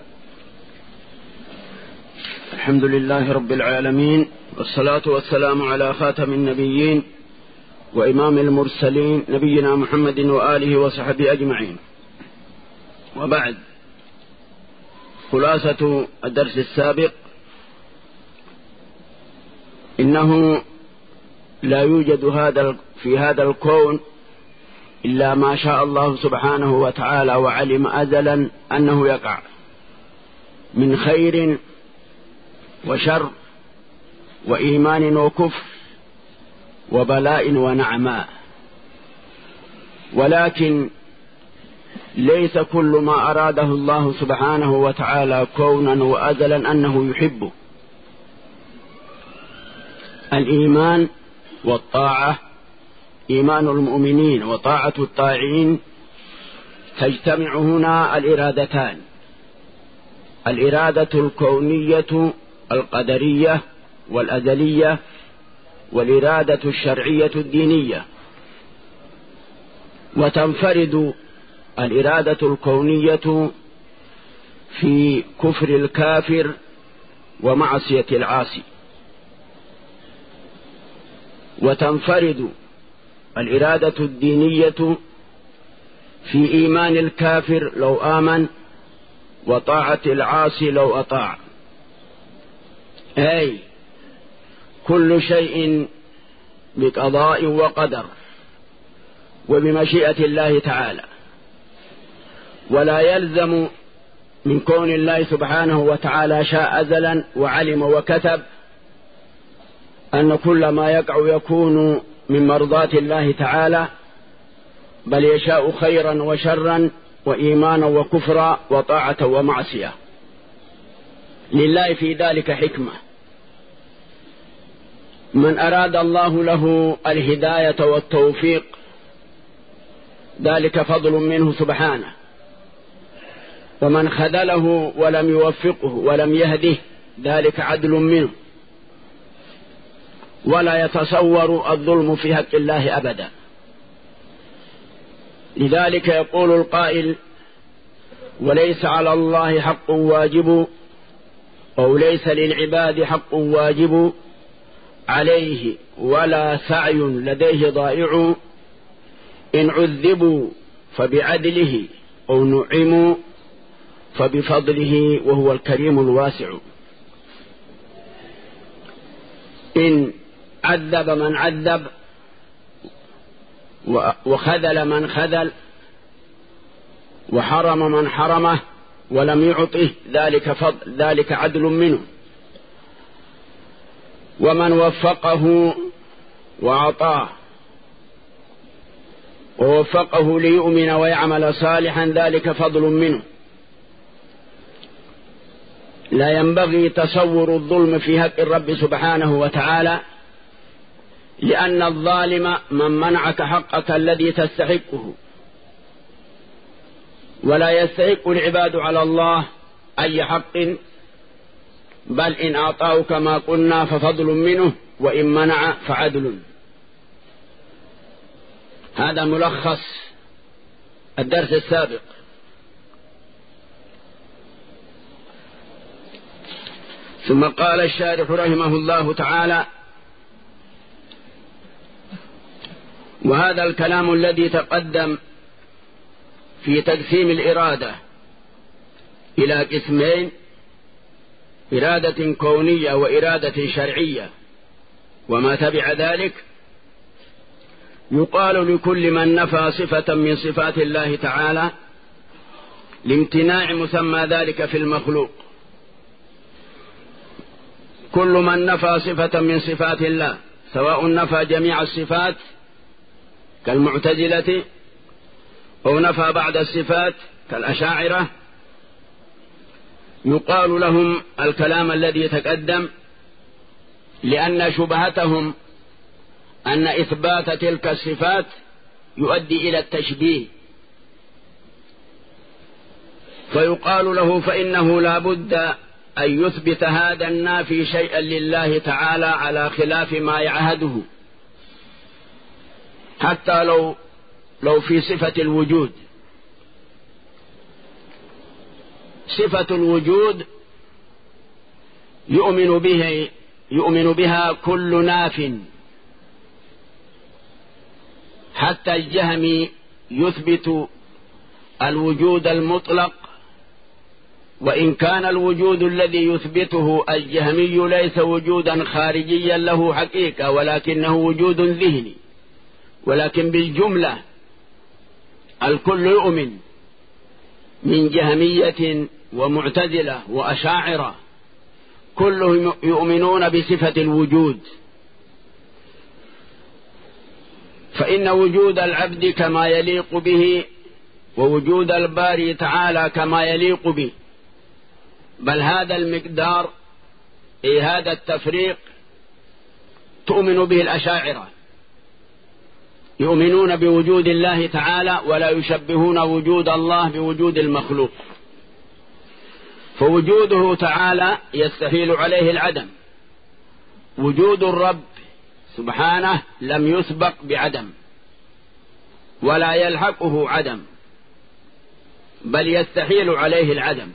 الحمد لله رب العالمين، والصلاة والسلام على خاتم النبيين وإمام المرسلين نبينا محمد وآله وصحبه أجمعين. وبعد، خلاصة الدرس السابق: إنه لا يوجد هذا في هذا الكون إلا ما شاء الله سبحانه وتعالى وعلم أزلا أنه يقع من خير وشر وإيمان وكفر وبلاء ونعماء، ولكن ليس كل ما أراده الله سبحانه وتعالى كونا وأزلا أنه يحبه. الإيمان والطاعة، إيمان المؤمنين وطاعة الطاعين، تجتمع هنا الإرادتان: الإرادة الكونية القدرية والأزلية، والإرادة الشرعية الدينية. وتنفرد الإرادة الكونية في كفر الكافر ومعصية العاصي، وتنفرد الإرادة الدينية في إيمان الكافر لو آمن وطاعة العاصي لو أطاع. أي كل شيء بقضاء وقدر وبمشيئة الله تعالى، ولا يلزم من كون الله سبحانه وتعالى شاء أزلا وعلم وكتب أن كل ما يقع يكون من مرضاة الله تعالى، بل يشاء خيرا وشرا وإيمانا وكفرا وطاعة ومعصية. لله في ذلك حكمة. من أراد الله له الهداية والتوفيق ذلك فضل منه سبحانه، ومن خذله ولم يوفقه ولم يهده ذلك عدل منه. ولا يتصور الظلم في حق الله أبدا. لذلك يقول القائل: وليس على الله حق واجب، أو ليس للعباد حق واجب عليه ولا سعي لديه ضائع، إن عذبوا فبعدله أو نعموا فبفضله وهو الكريم الواسع. إن عذب من عذب وخذل من خذل وحرم من حرمه ولم يعطه ذلك فضل، ذلك عدل منه. ومن وفقه وعطاه ووفقه ليؤمن ويعمل صالحا ذلك فضل منه. لا ينبغي تصور الظلم في حق الرب سبحانه وتعالى، لأن الظالم من منعك حقك الذي تستحقه. ولا يستحق العباد على الله أي حق، بل إن أعطاه كما قلنا ففضل منه، وإن منع فعدل. هذا ملخص الدرس السابق. ثم قال الشارح رحمه الله تعالى: وهذا الكلام الذي تقدم في تقسيم الإرادة إلى قسمين: إرادة كونية وإرادة شرعية وما تبع ذلك، يقال لكل من نفى صفة من صفات الله تعالى لامتناع مسمى ذلك في المخلوق. كل من نفى صفة من صفات الله، سواء نفى جميع الصفات كالمعتزلة أو نفى بعض الصفات كالأشاعرة، يقال لهم الكلام الذي تقدم، لأن شبهتهم أن إثبات تلك الصفات يؤدي إلى التشبيه، فيقال له فإنه لا بد أن يثبت هذا النافي شيئا لله تعالى على خلاف ما يعهده، حتى لو لو في صفة الوجود. صفة الوجود يؤمن به يؤمن بها كل ناف، حتى الجهمي يثبت الوجود المطلق، وإن كان الوجود الذي يثبته الجهمي ليس وجودا خارجيا له حقيقة، ولكنه وجود ذهني. ولكن بالجملة الكل يؤمن من جهمية ومعتزلة وأشاعرة، كلهم يؤمنون بصفة الوجود. فإن وجود العبد كما يليق به، ووجود الباري تعالى كما يليق به، بل هذا المقدار أي هذا التفريق تؤمن به الأشاعرة، يؤمنون بوجود الله تعالى ولا يشبهون وجود الله بوجود المخلوق، فوجوده تعالى يستحيل عليه العدم. وجود الرب سبحانه لم يسبق بعدم ولا يلحقه عدم، بل يستحيل عليه العدم.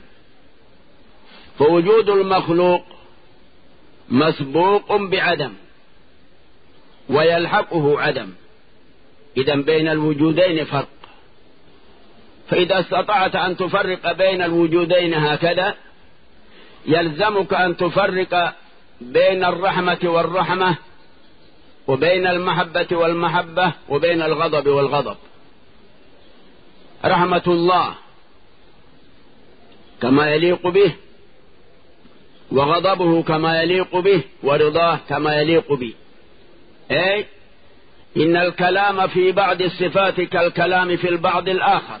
فوجود المخلوق مسبوق بعدم ويلحقه عدم، إذن بين الوجودين فرق. فإذا استطعت أن تفرق بين الوجودين هكذا، يلزمك أن تفرق بين الرحمة والرحمة، وبين المحبة والمحبة، وبين الغضب والغضب. رحمة الله كما يليق به، وغضبه كما يليق به، ورضاه كما يليق به. أي إن الكلام في بعض الصفات كالكلام في البعض الآخر.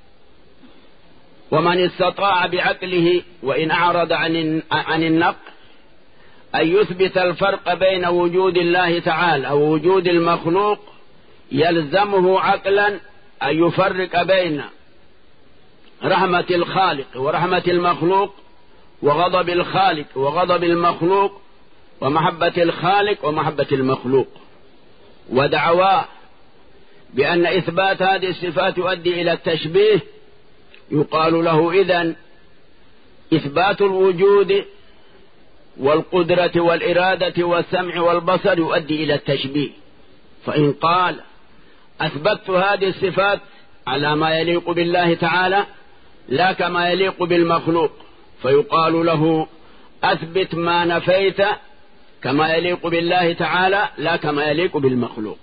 ومن استطاع بعقله وإن أعرض عن عن النقل أن يثبت الفرق بين وجود الله تعالى ووجود المخلوق، يلزمه عقلا أن يفرق بين رحمة الخالق ورحمة المخلوق، وغضب الخالق وغضب المخلوق، ومحبة الخالق ومحبة المخلوق. ودعواه بأن إثبات هذه الصفات يؤدي إلى التشبيه، يقال له إذن إثبات الوجود والقدرة والإرادة والسمع والبصر يؤدي إلى التشبيه. فإن قال أثبتت هذه الصفات على ما يليق بالله تعالى لا كما يليق بالمخلوق، فيقال له أثبت ما نفيت كما يليق بالله تعالى لا كما يليق بالمخلوق.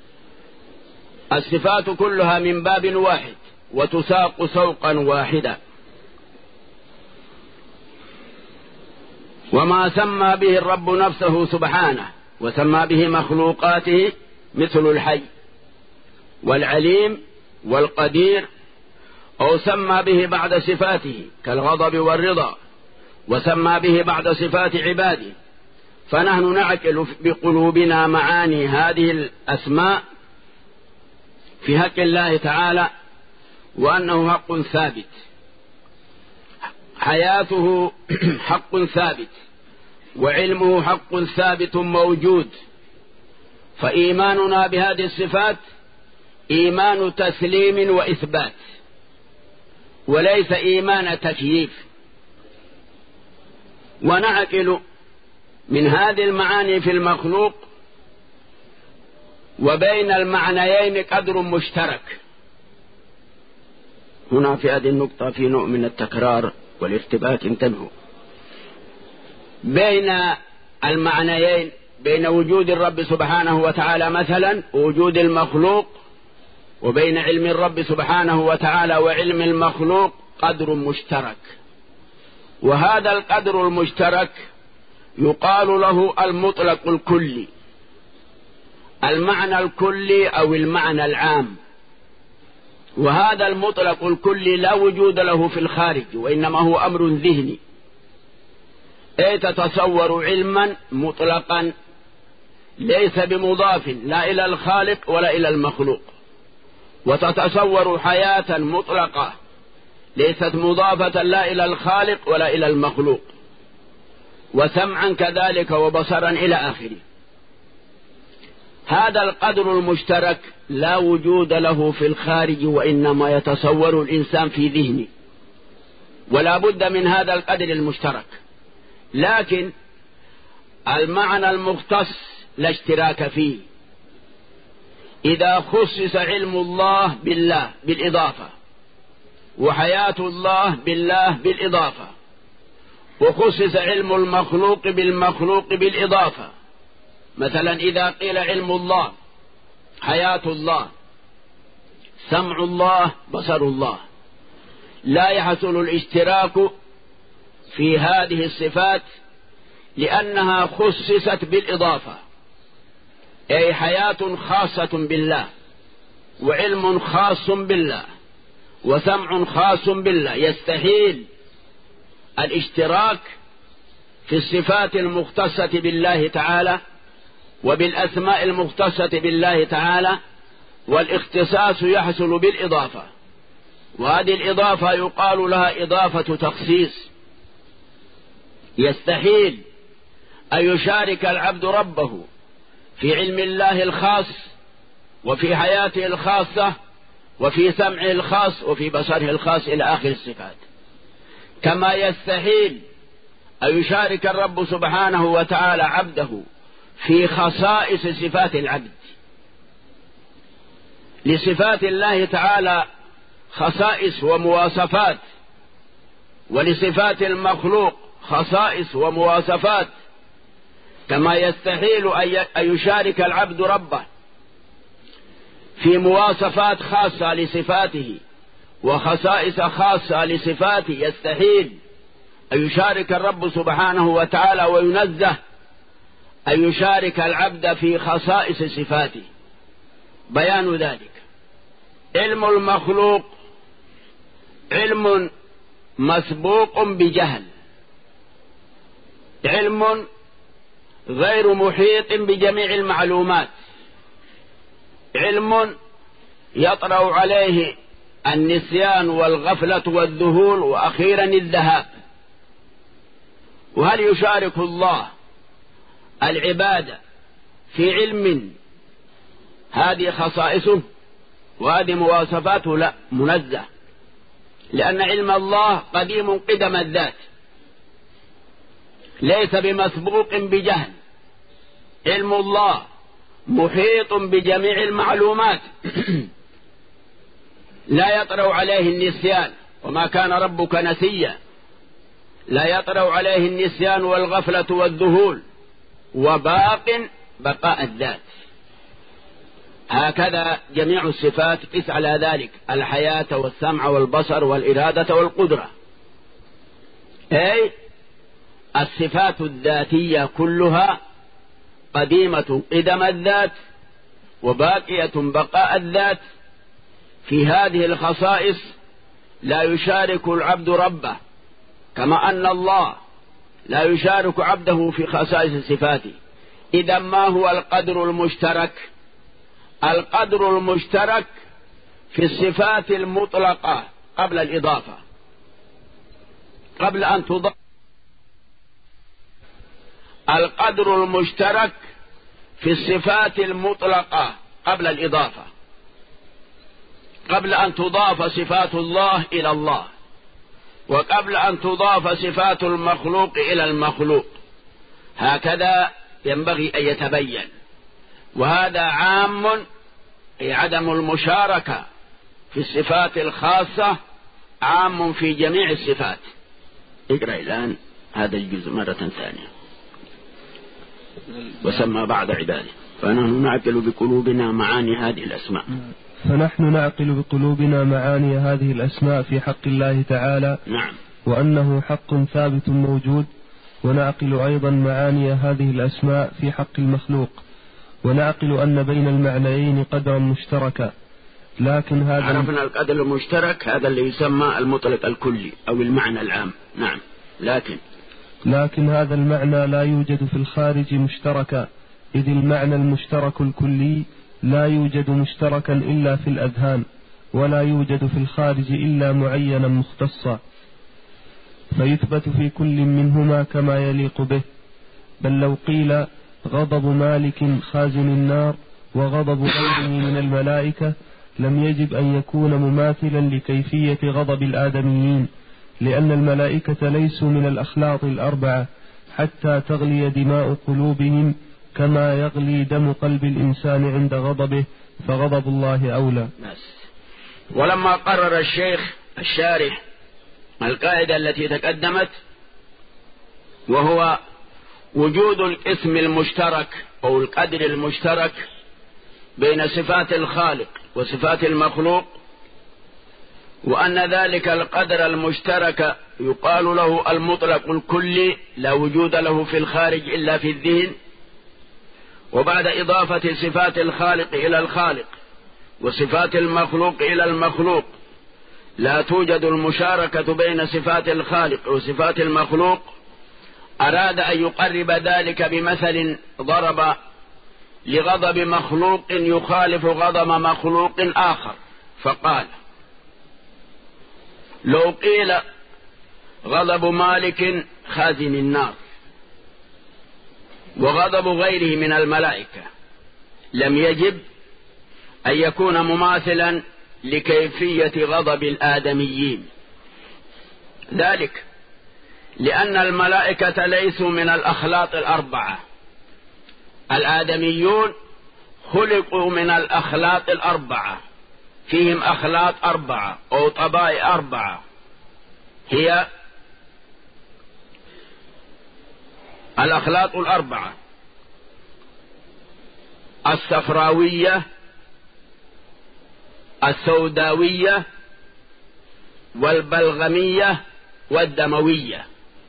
الصفات كلها من باب واحد وتساق سوقا واحدا. وما سمى به الرب نفسه سبحانه وسمى به مخلوقاته مثل الحي والعليم والقدير، أو سمى به بعد صفاته كالغضب والرضا، وسمى به بعد صفات عباده، فنحن نعقل بقلوبنا معاني هذه الأسماء في حق الله تعالى، وأنه حق ثابت، حياته حق ثابت، وعلمه حق ثابت موجود. فإيماننا بهذه الصفات إيمان تسليم وإثبات، وليس إيمان تكييف. ونعقل من هذه المعاني في المخلوق وبين المعنيين قدر مشترك. هنا في هذه النقطة في نوع من التكرار والارتباك انتبهوا. بين المعنيين، بين وجود الرب سبحانه وتعالى مثلا ووجود المخلوق، وبين علم الرب سبحانه وتعالى وعلم المخلوق قدر مشترك، وهذا القدر المشترك يقال له المطلق الكلي، المعنى الكلي أو المعنى العام. وهذا المطلق الكلي لا وجود له في الخارج، وإنما هو أمر ذهني. أي تتصور علما مطلقا ليس بمضاف لا إلى الخالق ولا إلى المخلوق، وتتصور حياة مطلقة ليست مضافة لا إلى الخالق ولا إلى المخلوق، وسمعا كذلك وبصرا إلى آخره. هذا القدر المشترك لا وجود له في الخارج، وإنما يتصور الإنسان في ذهنه، ولا بد من هذا القدر المشترك. لكن المعنى المختص لا اشتراك فيه. إذا خصص علم الله بالله بالإضافة، وحياة الله بالله بالإضافة، وخصص علم المخلوق بالمخلوق بالإضافة، مثلا إذا قيل علم الله، حياة الله، سمع الله، بصر الله، لا يحصل الاشتراك في هذه الصفات لأنها خصصت بالإضافة، أي حياة خاصة بالله، وعلم خاص بالله، وسمع خاص بالله. يستحيل الاشتراك في الصفات المختصة بالله تعالى وبالأسماء المختصة بالله تعالى، والاختصاص يحصل بالإضافة، وهذه الإضافة يقال لها إضافة تخصيص. يستحيل أن يشارك العبد ربه في علم الله الخاص، وفي حياته الخاصة، وفي سمعه الخاص، وفي بصره الخاص إلى آخر الصفات. كما يستحيل أن يشارك الرب سبحانه وتعالى عبده في خصائص صفات العبد. لصفات الله تعالى خصائص ومواصفات، ولصفات المخلوق خصائص ومواصفات. كما يستحيل أن يشارك العبد ربه في مواصفات خاصة لصفاته وخصائص خاصة لصفاته، يستحيل أن يشارك الرب سبحانه وتعالى وينزه أن يشارك العبد في خصائص صفاته. بيان ذلك: علم المخلوق علم مسبوق بجهل، علم غير محيط بجميع المعلومات، علم يطرأ عليه النسيان والغفلة والذهول وأخيرا الذهاب. وهل يشارك الله العبادة في علم هذه خصائصه وهذه مواصفاته؟ لا، منزه، لأن علم الله قديم قدم الذات، ليس بمسبوق بجهل. علم الله محيط بجميع المعلومات لا يطرأ عليه النسيان، وما كان ربك نسيا، لا يطرأ عليه النسيان والغفلة والذهول، وباق بقاء الذات. هكذا جميع الصفات قس على ذلك: الحياة والسمع والبصر والإرادة والقدرة، أي الصفات الذاتية كلها قديمة قدم الذات وباقية بقاء الذات. في هذه الخصائص لا يشارك العبد ربه، كما أن الله لا يشارك عبده في خصائص صفاته. إذا ما هو القدر المشترك؟ القدر المشترك في الصفات المطلقة قبل الإضافة، قبل أن تضاف. القدر المشترك في الصفات المطلقة قبل الإضافة، قبل أن تضاف صفات الله إلى الله. وقبل أن تضاف صفات المخلوق إلى المخلوق، هكذا ينبغي أن يتبين. وهذا عام، أي عدم المشاركة في الصفات الخاصة عام في جميع الصفات. اقرأ الآن هذا الجزء مرة ثانية. وسمى بعض عباده فنحن نعقل بقلوبنا معاني هذه الأسماء فنحن نعقل بقلوبنا معاني هذه الأسماء في حق الله تعالى. نعم. وأنه حق ثابت موجود. ونعقل أيضا معاني هذه الأسماء في حق المخلوق. ونعقل أن بين المعنيين قدرا مشتركا، لكن هذا عرفنا القدر المشترك هذا اللي يسمى المطلق الكلي أو المعنى العام. نعم. لكن لكن هذا المعنى لا يوجد في الخارج مشتركا، إذ المعنى المشترك الكلي لا يوجد مشتركا إلا في الأذهان، ولا يوجد في الخارج إلا معينا مختصا، فيثبت في كل منهما كما يليق به. بل لو قيل غضب مالك خازن النار وغضب غيره من الملائكة لم يجب أن يكون مماثلا لكيفية غضب الآدميين، لأن الملائكة ليسوا من الأخلاط الأربعة حتى تغلي دماء قلوبهم كما يغلي دم قلب الإنسان عند غضبه، فغضب الله أولى. ولما قرر الشيخ الشارح القاعدة التي تقدمت، وهو وجود الاسم المشترك أو القدر المشترك بين صفات الخالق وصفات المخلوق، وأن ذلك القدر المشترك يقال له المطلق الكلي لا وجود له في الخارج إلا في الذهن. وبعد إضافة صفات الخالق إلى الخالق وصفات المخلوق إلى المخلوق لا توجد المشاركة بين صفات الخالق وصفات المخلوق، أراد أن يقرب ذلك بمثل ضرب لغضب مخلوق يخالف غضب مخلوق آخر، فقال: لو قيل غضب مالك خازن النار وغضب غيره من الملائكة لم يجب أن يكون مماثلا لكيفية غضب الآدميين، ذلك لأن الملائكة ليسوا من الأخلاط الأربعة، الآدميون خلقوا من الأخلاط الأربعة، فيهم أخلاط أربعة أو طبائع أربعة، هي الأخلاط الأربعة: الصفراوية، السوداوية، والبلغمية، والدموية.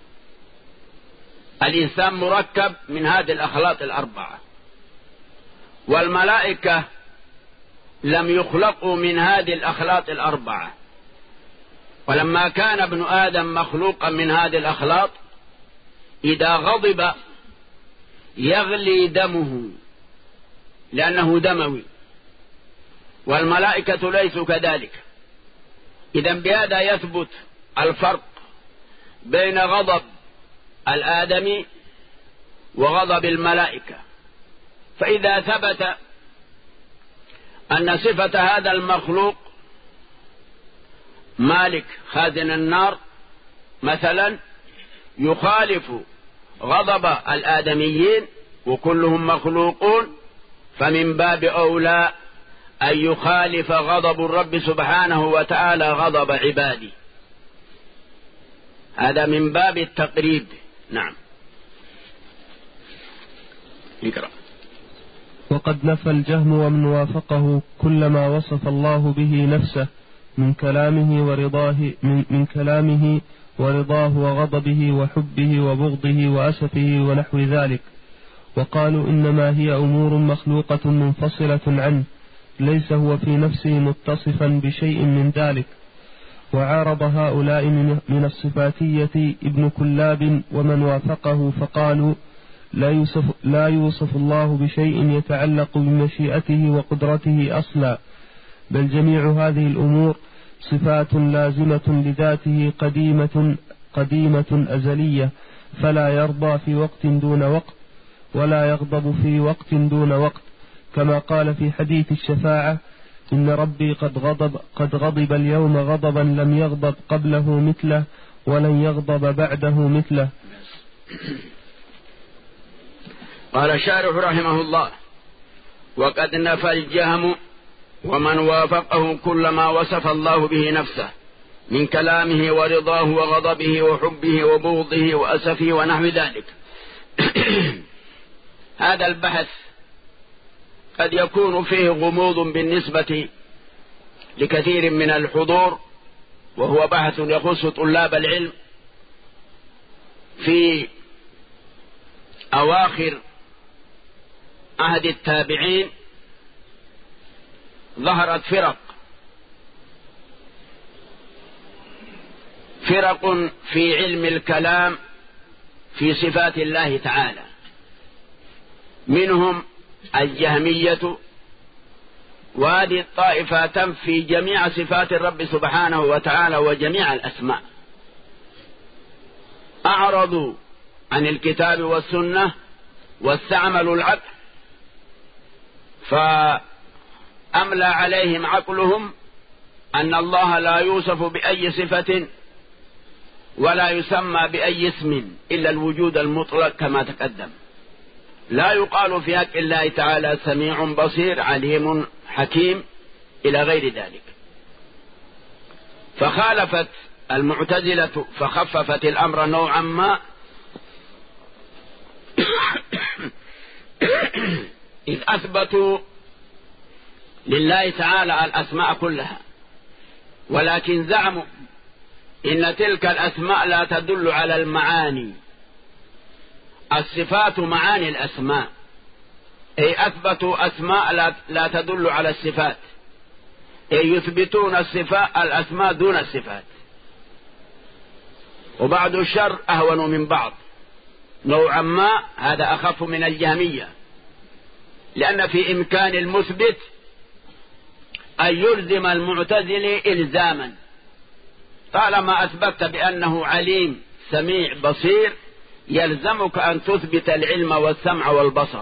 الإنسان مركب من هذه الأخلاط الأربعة، والملائكة لم يخلقوا من هذه الأخلاط الأربعة. ولما كان ابن آدم مخلوقا من هذه الأخلاط، إذا غضب يغلي دمه لأنه دموي، والملائكة ليسوا كذلك. إذن بهذا يثبت الفرق بين غضب الآدمي وغضب الملائكة. فإذا ثبت أن صفة هذا المخلوق مالك خازن النار مثلا يخالف غضب الآدميين وكلهم مخلوقون، فمن باب أولى أن يخالف غضب الرب سبحانه وتعالى غضب عباده، هذا من باب التقريب. نعم. اقرأ. وقد نفى الجهم ومن وافقه كل ما وصف الله به نفسه من كلامه ورضاه من, من كلامه ورضاه وغضبه وحبه وبغضه وأسفه ونحو ذلك، وقالوا إنما هي أمور مخلوقة منفصلة عنه، ليس هو في نفسه متصفا بشيء من ذلك. وعارض هؤلاء من الصفاتية ابن كلاب ومن وافقه فقالوا لا يوصف, لا يوصف الله بشيء يتعلق بمشيئته وقدرته أصلا، بل جميع هذه الأمور صفات لازمة لذاته قديمة, قديمة أزلية، فلا يرضى في وقت دون وقت ولا يغضب في وقت دون وقت، كما قال في حديث الشفاعة: إن ربي قد غضب, قد غضب اليوم غضبا لم يغضب قبله مثله ولن يغضب بعده مثله. قال الشارح رحمه الله: وقد نفى الجهم ومن وافقه كل ما وصف الله به نفسه من كلامه ورضاه وغضبه وحبه وبغضه وأسفه ونحو ذلك. هذا البحث قد يكون فيه غموض بالنسبة لكثير من الحضور، وهو بحث يخص طلاب العلم. في أواخر عهد التابعين ظهرت فرق فرق في علم الكلام في صفات الله تعالى، منهم الجهمية، وهذه الطائفة تنفي جميع صفات الرب سبحانه وتعالى وجميع الأسماء، أعرضوا عن الكتاب والسنة واستعملوا العقل، فأملى عليهم عقلهم أن الله لا يوصف بأي صفة ولا يسمى بأي اسم إلا الوجود المطلق كما تقدم. لا يقال في حق الله تعالى سميع بصير عليم حكيم إلى غير ذلك. فخالفت المعتزلة فخففت الأمر نوعا ما، إذ أثبتوا لله تعالى الأسماء كلها، ولكن زعموا إن تلك الأسماء لا تدل على المعاني. الصفات معاني الأسماء، أي أثبتوا أسماء لا تدل على الصفات، أي يثبتون الصفات الأسماء دون الصفات. وبعض الشر أهون من بعض نوعا ما، هذا أخف من الجهمية، لأن في إمكان المثبت أن يلزم المعتزل إلزاما، طالما أثبت بأنه عليم سميع بصير يلزمك أن تثبت العلم والسمع والبصر.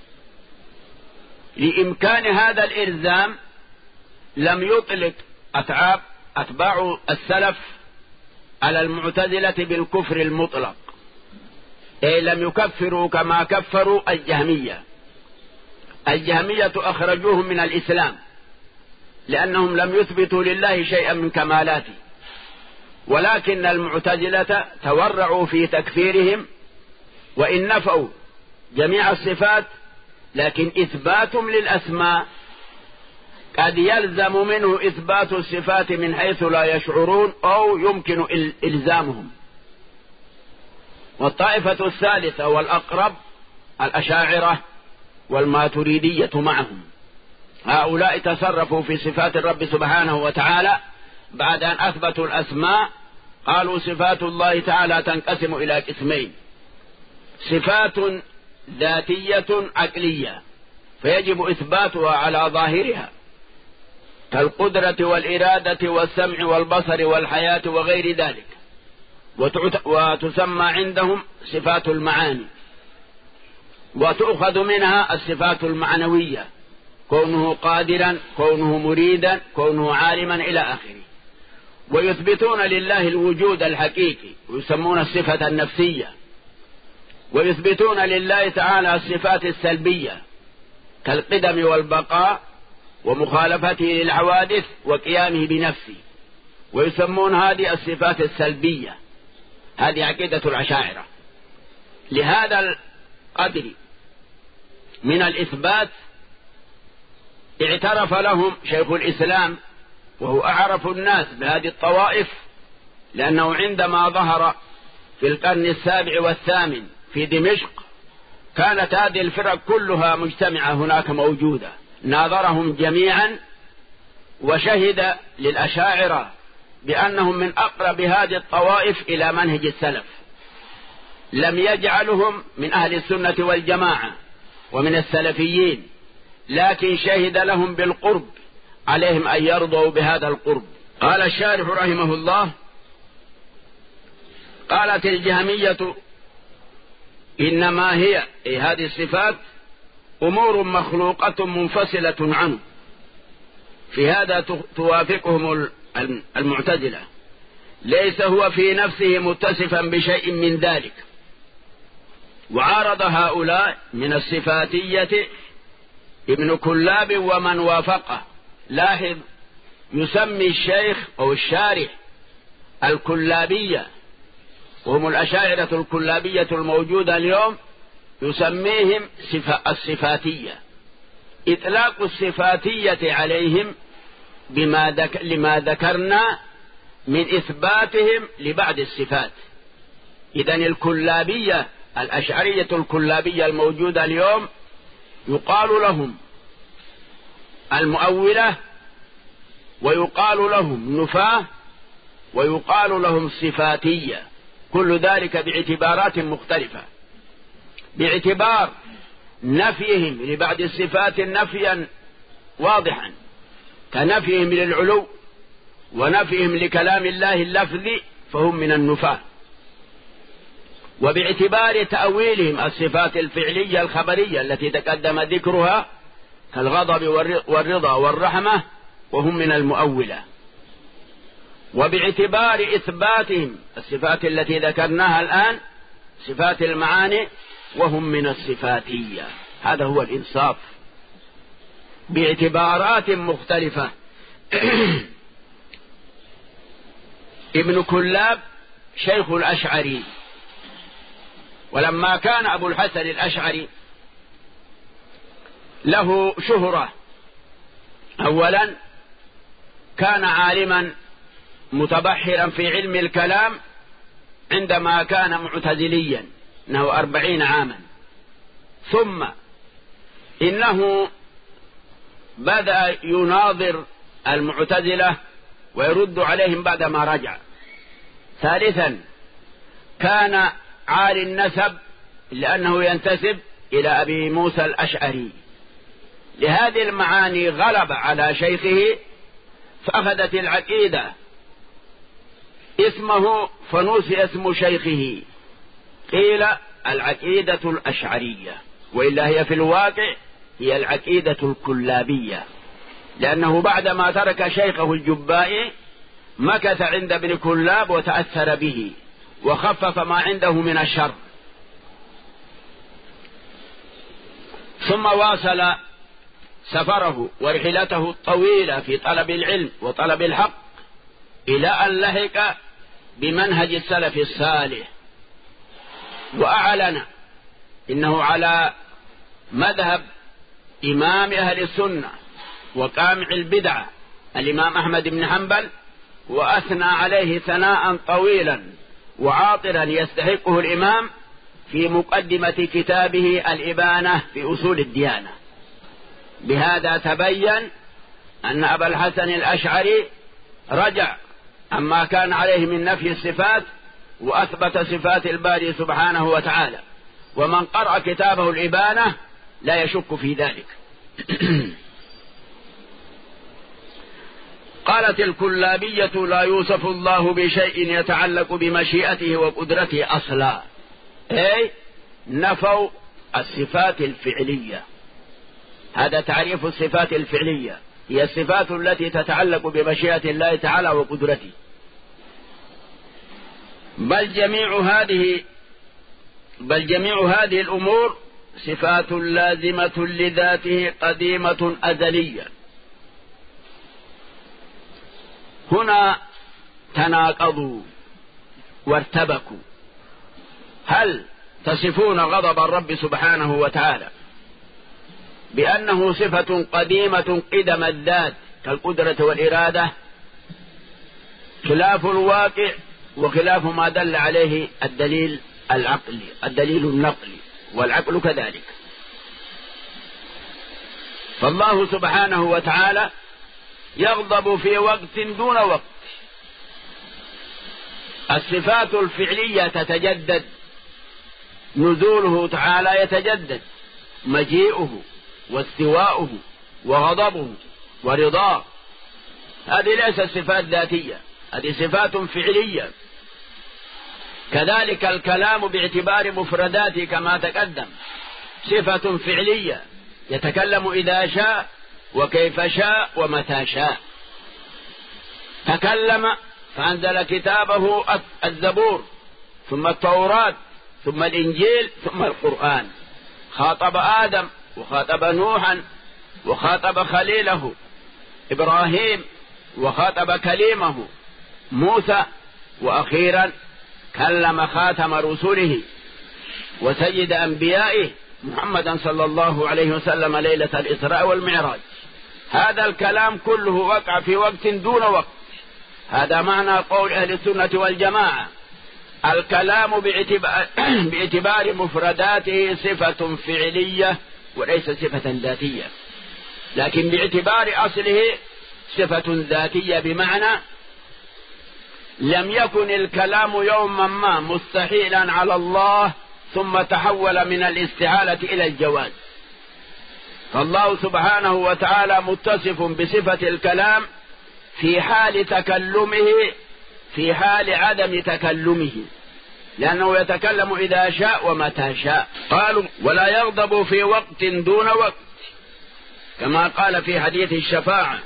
لإمكان هذا الإلزام لم يطلق أتعاب أتباع السلف على المعتزلة بالكفر المطلق، أي لم يكفروا كما كفروا الجهمية. الجهمية أخرجوهم من الإسلام لأنهم لم يثبتوا لله شيئا من كمالاته، ولكن المعتزلة تورعوا في تكفيرهم، وإن نفوا جميع الصفات لكن إثباتهم للأسماء قد يلزم منه إثبات الصفات من حيث لا يشعرون أو يمكن إلزامهم. والطائفة الثالثة والأقرب الأشاعرة والماتريدية معهم، هؤلاء تصرفوا في صفات الرب سبحانه وتعالى بعد أن أثبتوا الأسماء. قالوا صفات الله تعالى تنقسم إلى قسمين: صفات ذاتية عقلية فيجب إثباتها على ظاهرها كالقدرة والإرادة والسمع والبصر والحياة وغير ذلك، وتسمى عندهم صفات المعاني، وتؤخذ منها الصفات المعنوية: كونه قادرا، كونه مريدا، كونه عالما إلى آخره. ويثبتون لله الوجود الحقيقي ويسمون الصفة النفسية، ويثبتون لله تعالى الصفات السلبية كالقدم والبقاء ومخالفته للحوادث وقيامه بنفسه، ويسمون هذه الصفات السلبية. هذه عقيدة الأشاعرة. لهذا القدر من الإثبات اعترف لهم شيخ الإسلام، وهو أعرف الناس بهذه الطوائف، لأنه عندما ظهر في القرن السابع والثامن في دمشق كانت هذه الفرق كلها مجتمعة هناك موجودة، ناظرهم جميعا وشهد للأشاعرة بأنهم من أقرب هذه الطوائف إلى منهج السلف، لم يجعلهم من أهل السنة والجماعة ومن السلفيين، لكن شهد لهم بالقرب، عليهم أن يرضوا بهذا القرب. قال الشارح رحمه الله: قالت الجهمية إنما هي أي هذه الصفات أمور مخلوقة منفصلة عنه. في هذا توافقهم المعتزلة، ليس هو في نفسه متصفا بشيء من ذلك. وعارض هؤلاء من الصفاتية ابن كلاب ومن وافقه. لاحظ، يسمي الشيخ أو الشارح الكلابية، وهم الأشاعرة الكلابية الموجودة اليوم، يسميهم الصفاتية. إطلاق الصفاتية عليهم بما ذك... لما ذكرنا من إثباتهم لبعض الصفات. إذن الكلابية الأشعرية الكلابية الموجودة اليوم يقال لهم المؤولة، ويقال لهم نفاة، ويقال لهم صفاتية، كل ذلك باعتبارات مختلفة. باعتبار نفيهم لبعض الصفات نفيا واضحا كنفيهم للعلو ونفيهم لكلام الله اللفظي، فهم من النفاة. وباعتبار تأويلهم الصفات الفعلية الخبرية التي تقدم ذكرها كالغضب والرضا والرحمة، وهم من المؤولة. وباعتبار إثباتهم الصفات التي ذكرناها الآن صفات المعاني، وهم من الصفاتية. هذا هو الإنصاف باعتبارات مختلفة. ابن كلاب شيخ الأشعري، ولما كان أبو الحسن الأشعري له شهرة، أولا كان عالما متبحرا في علم الكلام عندما كان معتزليا، انه أربعين عاما، ثم إنه بدأ يناظر المعتزلة ويرد عليهم بعدما رجع. ثالثا كان عالي النسب لأنه ينتسب إلى أبي موسى الأشعري. لهذه المعاني غلب على شيخه، فأخذت العقيدة اسمه فنوسي اسم شيخه، قيل العقيدة الأشعرية، وإلا هي في الواقع هي العقيدة الكلابية، لأنه بعدما ترك شيخه الجبائي مكث عند ابن كلاب وتأثر به وخفف ما عنده من الشر. ثم واصل سفره ورحلته الطويلة في طلب العلم وطلب الحق إلى أن لحق بمنهج السلف الصالح، وأعلن إنه على مذهب إمام أهل السنة وقامع البدعة الإمام أحمد بن حنبل، وأثنى عليه ثناء طويلا وعاطرا يستحقه الإمام في مقدمة كتابه الإبانة في أصول الديانة. بهذا تبين أن أبا الحسن الأشعري رجع عما كان عليه من نفي الصفات وأثبت صفات الباري سبحانه وتعالى، ومن قرأ كتابه الإبانة لا يشك في ذلك. قالت الكلابية: لا يوصف الله بشيء يتعلق بمشيئته وقدرته أصلا، أي نفوا الصفات الفعلية. هذا تعريف الصفات الفعلية، هي الصفات التي تتعلق بمشيئة الله تعالى وقدرته. بل جميع هذه بل جميع هذه الأمور صفات لازمة لذاته قديمة أزلية. هنا تناقضوا وارتبكوا. هل تصفون غضب الرب سبحانه وتعالى بأنه صفة قديمة قدم الذات كالقدرة والإرادة، خلاف الواقع وخلاف ما دل عليه الدليل العقلي الدليل النقلي، والعقل كذلك. فالله سبحانه وتعالى يغضب في وقت دون وقت. الصفات الفعلية تتجدد، نزوله تعالى يتجدد، مجيئه واستواؤه وغضبه ورضاه، هذه ليست صفات ذاتية، هذه صفات فعلية. كذلك الكلام باعتبار مفرداته كما تقدم صفة فعلية، يتكلم إذا شاء وكيف شاء ومتى شاء. تكلم فأنزل كتابه الزبور ثم التوراة ثم الإنجيل ثم القرآن. خاطب آدم وخاطب نوحا وخاطب خليله إبراهيم وخاطب كليمه موسى، وأخيرا كلم خاتم رسله وسيد أنبيائه محمدا صلى الله عليه وسلم ليلة الإسراء والمعراج. هذا الكلام كله وقع في وقت دون وقت. هذا معنى قول أهل السنة والجماعة: الكلام باعتبار, باعتبار مفرداته صفة فعلية وليس صفة ذاتية، لكن باعتبار أصله صفة ذاتية، بمعنى لم يكن الكلام يوما ما مستحيلا على الله ثم تحول من الاستحالة إلى الجواز. فالله سبحانه وتعالى متصف بصفة الكلام في حال تكلمه في حال عدم تكلمه، لأنه يتكلم إذا شاء ومتى شاء. قالوا: ولا يغضب في وقت دون وقت، كما قال في حديث الشفاعة: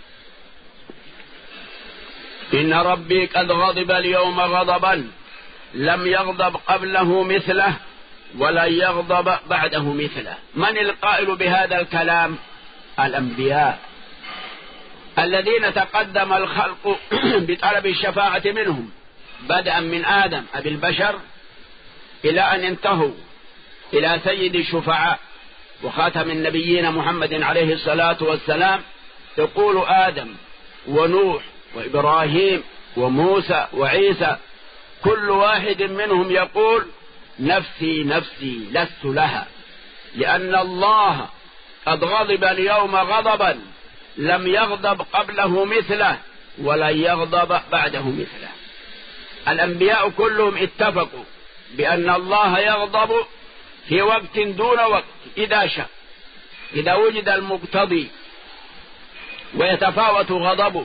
إن ربي قد غضب اليوم غضبا لم يغضب قبله مثله ولن يغضب بعده مثله. من القائل بهذا الكلام؟ الأنبياء الذين تقدم الخلق بطلب الشفاعة منهم، بدءا من آدم أبي البشر إلى أن انتهوا إلى سيد الشفعاء وخاتم النبيين محمد عليه الصلاة والسلام. يقول آدم ونوح وإبراهيم وموسى وعيسى، كل واحد منهم يقول: نفسي نفسي لست لها، لأن الله قد غضب اليوم غضبا لم يغضب قبله مثله ولن يغضب بعده مثله. الأنبياء كلهم اتفقوا بأن الله يغضب في وقت دون وقت إذا شاء، إذا وجد المقتضي، ويتفاوت غضبه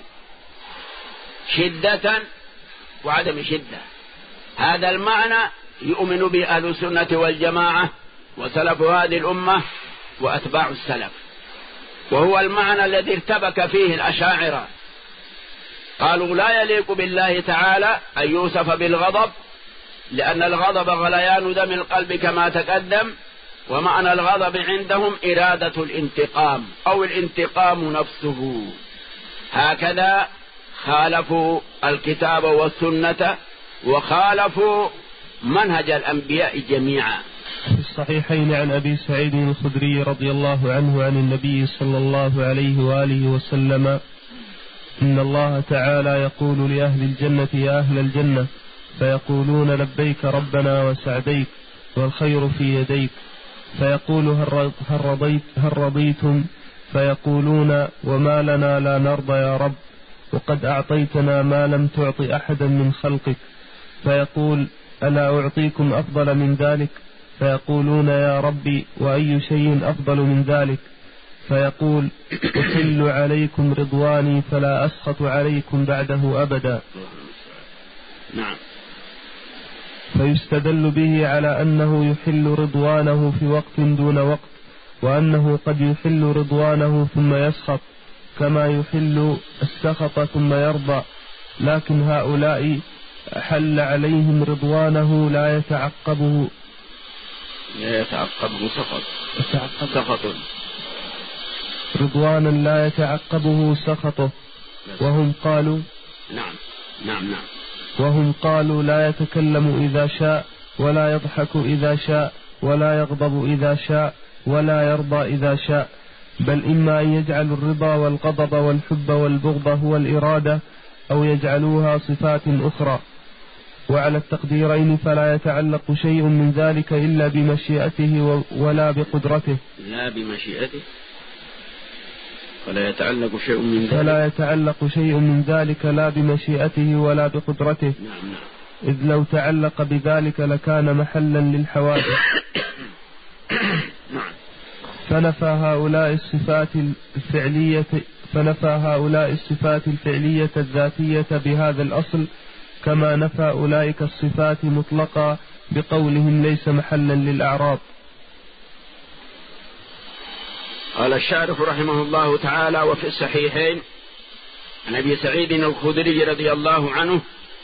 شدة وعدم شدة. هذا المعنى يؤمن به أهل السنة والجماعة وسلف هذه الأمة وأتباع السلف، وهو المعنى الذي ارتبك فيه الأشاعرة. قالوا: لا يليق بالله تعالى أن يوصف بالغضب، لأن الغضب غليان دم القلب كما تقدم، ومعنى الغضب عندهم إرادة الانتقام أو الانتقام نفسه. هكذا خالفوا الكتاب والسنة وخالفوا منهج الأنبياء جميعا. في الصحيحين عن أبي سعيد الخدري رضي الله عنه عن النبي صلى الله عليه وآله وسلم: إن الله تعالى يقول لأهل الجنة: يا أهل الجنة، فيقولون: لبيك ربنا وسعديك والخير في يديك. فيقول: هل رضيت هل رضيتم؟ فيقولون: وما لنا لا نرضى يا رب، وقد أعطيتنا ما لم تعط أحدا من خلقك. فيقول: ألا أعطيكم أفضل من ذلك؟ فيقولون: يا ربي، وأي شيء أفضل من ذلك؟ فيقول: أحل عليكم رضواني فلا أسخط عليكم بعده أبدا. نعم. فيستدل به على أنه يحل رضوانه في وقت دون وقت، وأنه قد يحل رضوانه ثم يسخط، كما يحل السخط ثم يرضى. لكن هؤلاء حل عليهم رضوانه لا يتعقبه لا يتعقبه سخط سخط رضوانا لا يتعقبه سخطه. وهم قالوا نعم نعم نعم وهم قالوا: لا يتكلم إذا شاء، ولا يضحك إذا شاء، ولا يغضب إذا شاء، ولا يرضى إذا شاء، بل إما أن يجعل الرضا والغضب والحب والبغض هو الإرادة، أو يجعلوها صفات أخرى. وعلى التقديرين فلا يتعلق شيء من ذلك إلا بمشيئته ولا بقدرته. لا بمشيئته فلا يتعلق شيء من ذلك فلا يتعلق شيء من ذلك لا بمشيئته ولا بقدرته. نعم نعم. إذ لو تعلق بذلك لكان محلا للحوادث. نعم. فنفى هؤلاء الصفات الفعلية فنفى هؤلاء الصفات الفعلية الذاتية بهذا الأصل، كما نفى أولئك الصفات مطلقا بقولهم: ليس محلا للأعراض. قال الشارح رحمه الله تعالى: وفي الصحيحين عن أبي سعيد الخدري رضي الله عنه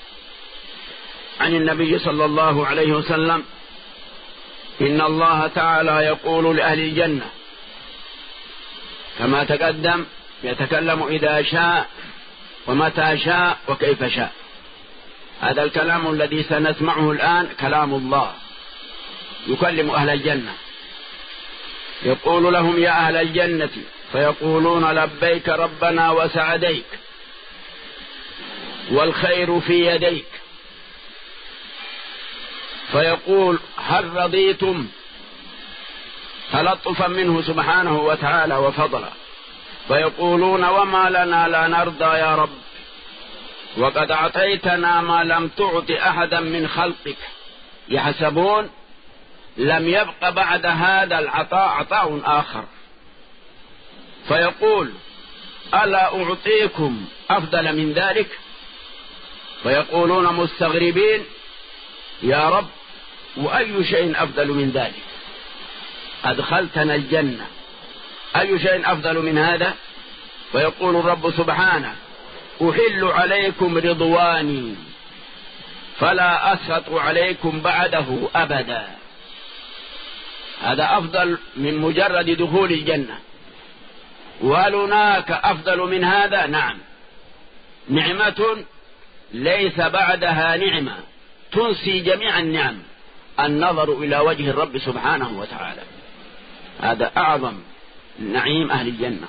عن النبي صلى الله عليه وسلم: إن الله تعالى يقول لأهل الجنة كما تقدم، يتكلم إذا شاء ومتى شاء وكيف شاء. هذا الكلام الذي سنسمعه الآن كلام الله يكلم أهل الجنة، يقول لهم: يا أهل الجنة، فيقولون: لبيك ربنا وسعديك والخير في يديك. فيقول: هل رضيتم؟ تلطفا منه سبحانه وتعالى وفضلا. فيقولون: وما لنا لا نرضى يا رب، وقد أعطيتنا ما لم تعط أحدا من خلقك. يحسبون لم يبق بعد هذا العطاء عطاء آخر. فيقول: ألا أعطيكم أفضل من ذلك؟ فيقولون مستغربين: يا رب، وأي شيء أفضل من ذلك؟ أدخلتنا الجنة، أي شيء أفضل من هذا؟ ويقول الرب سبحانه: أحل عليكم رضواني فلا أسخط عليكم بعده أبدا. هذا أفضل من مجرد دخول الجنة. وهل هناك أفضل من هذا؟ نعم، نعمة ليس بعدها نعمة تنسي جميع النعم، النظر إلى وجه الرب سبحانه وتعالى. هذا أعظم نعيم أهل الجنة.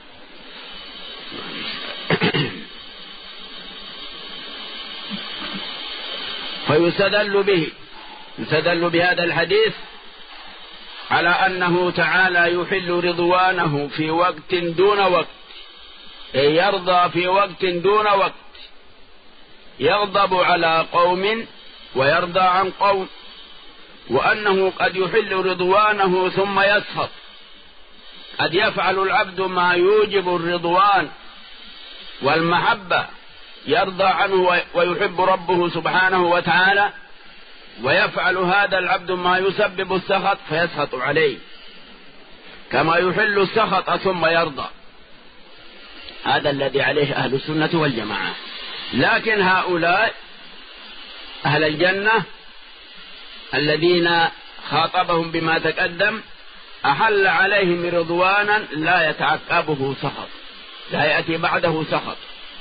فيستدل به يستدل بهذا الحديث على أنه تعالى يحل رضوانه في وقت دون وقت، أي يرضى في وقت دون وقت، يغضب على قوم ويرضى عن قوم، وأنه قد يحل رضوانه ثم يسخط. قد يفعل العبد ما يوجب الرضوان والمحبة، يرضى عنه ويحب ربه سبحانه وتعالى، ويفعل هذا العبد ما يسبب السخط فيسخط عليه، كما يحل السخط ثم يرضى. هذا الذي عليه أهل السنة والجماعة. لكن هؤلاء أهل الجنة الذين خاطبهم بما تقدم أحل عليهم رضوانا لا يتعقبه سخط، لا يأتي بعده سخط.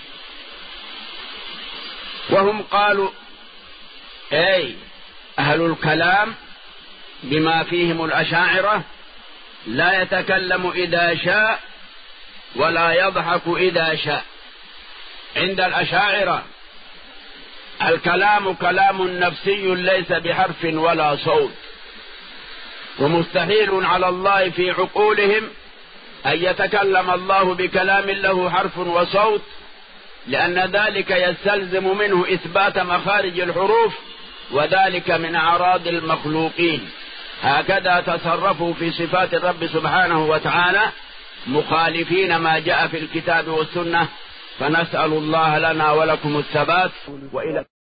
وهم قالوا: أي أهل الكلام بما فيهم الأشاعرة لا يتكلم إذا شاء ولا يضحك إذا شاء. عند الأشاعرة الكلام كلام نفسي ليس بحرف ولا صوت، ومستحيل على الله في عقولهم أن يتكلم الله بكلام له حرف وصوت، لأن ذلك يستلزم منه إثبات مخارج الحروف، وذلك من أعراض المخلوقين. هكذا تصرفوا في صفات الرب سبحانه وتعالى مخالفين ما جاء في الكتاب والسنة. فنسأل الله لنا ولكم الثبات وإلى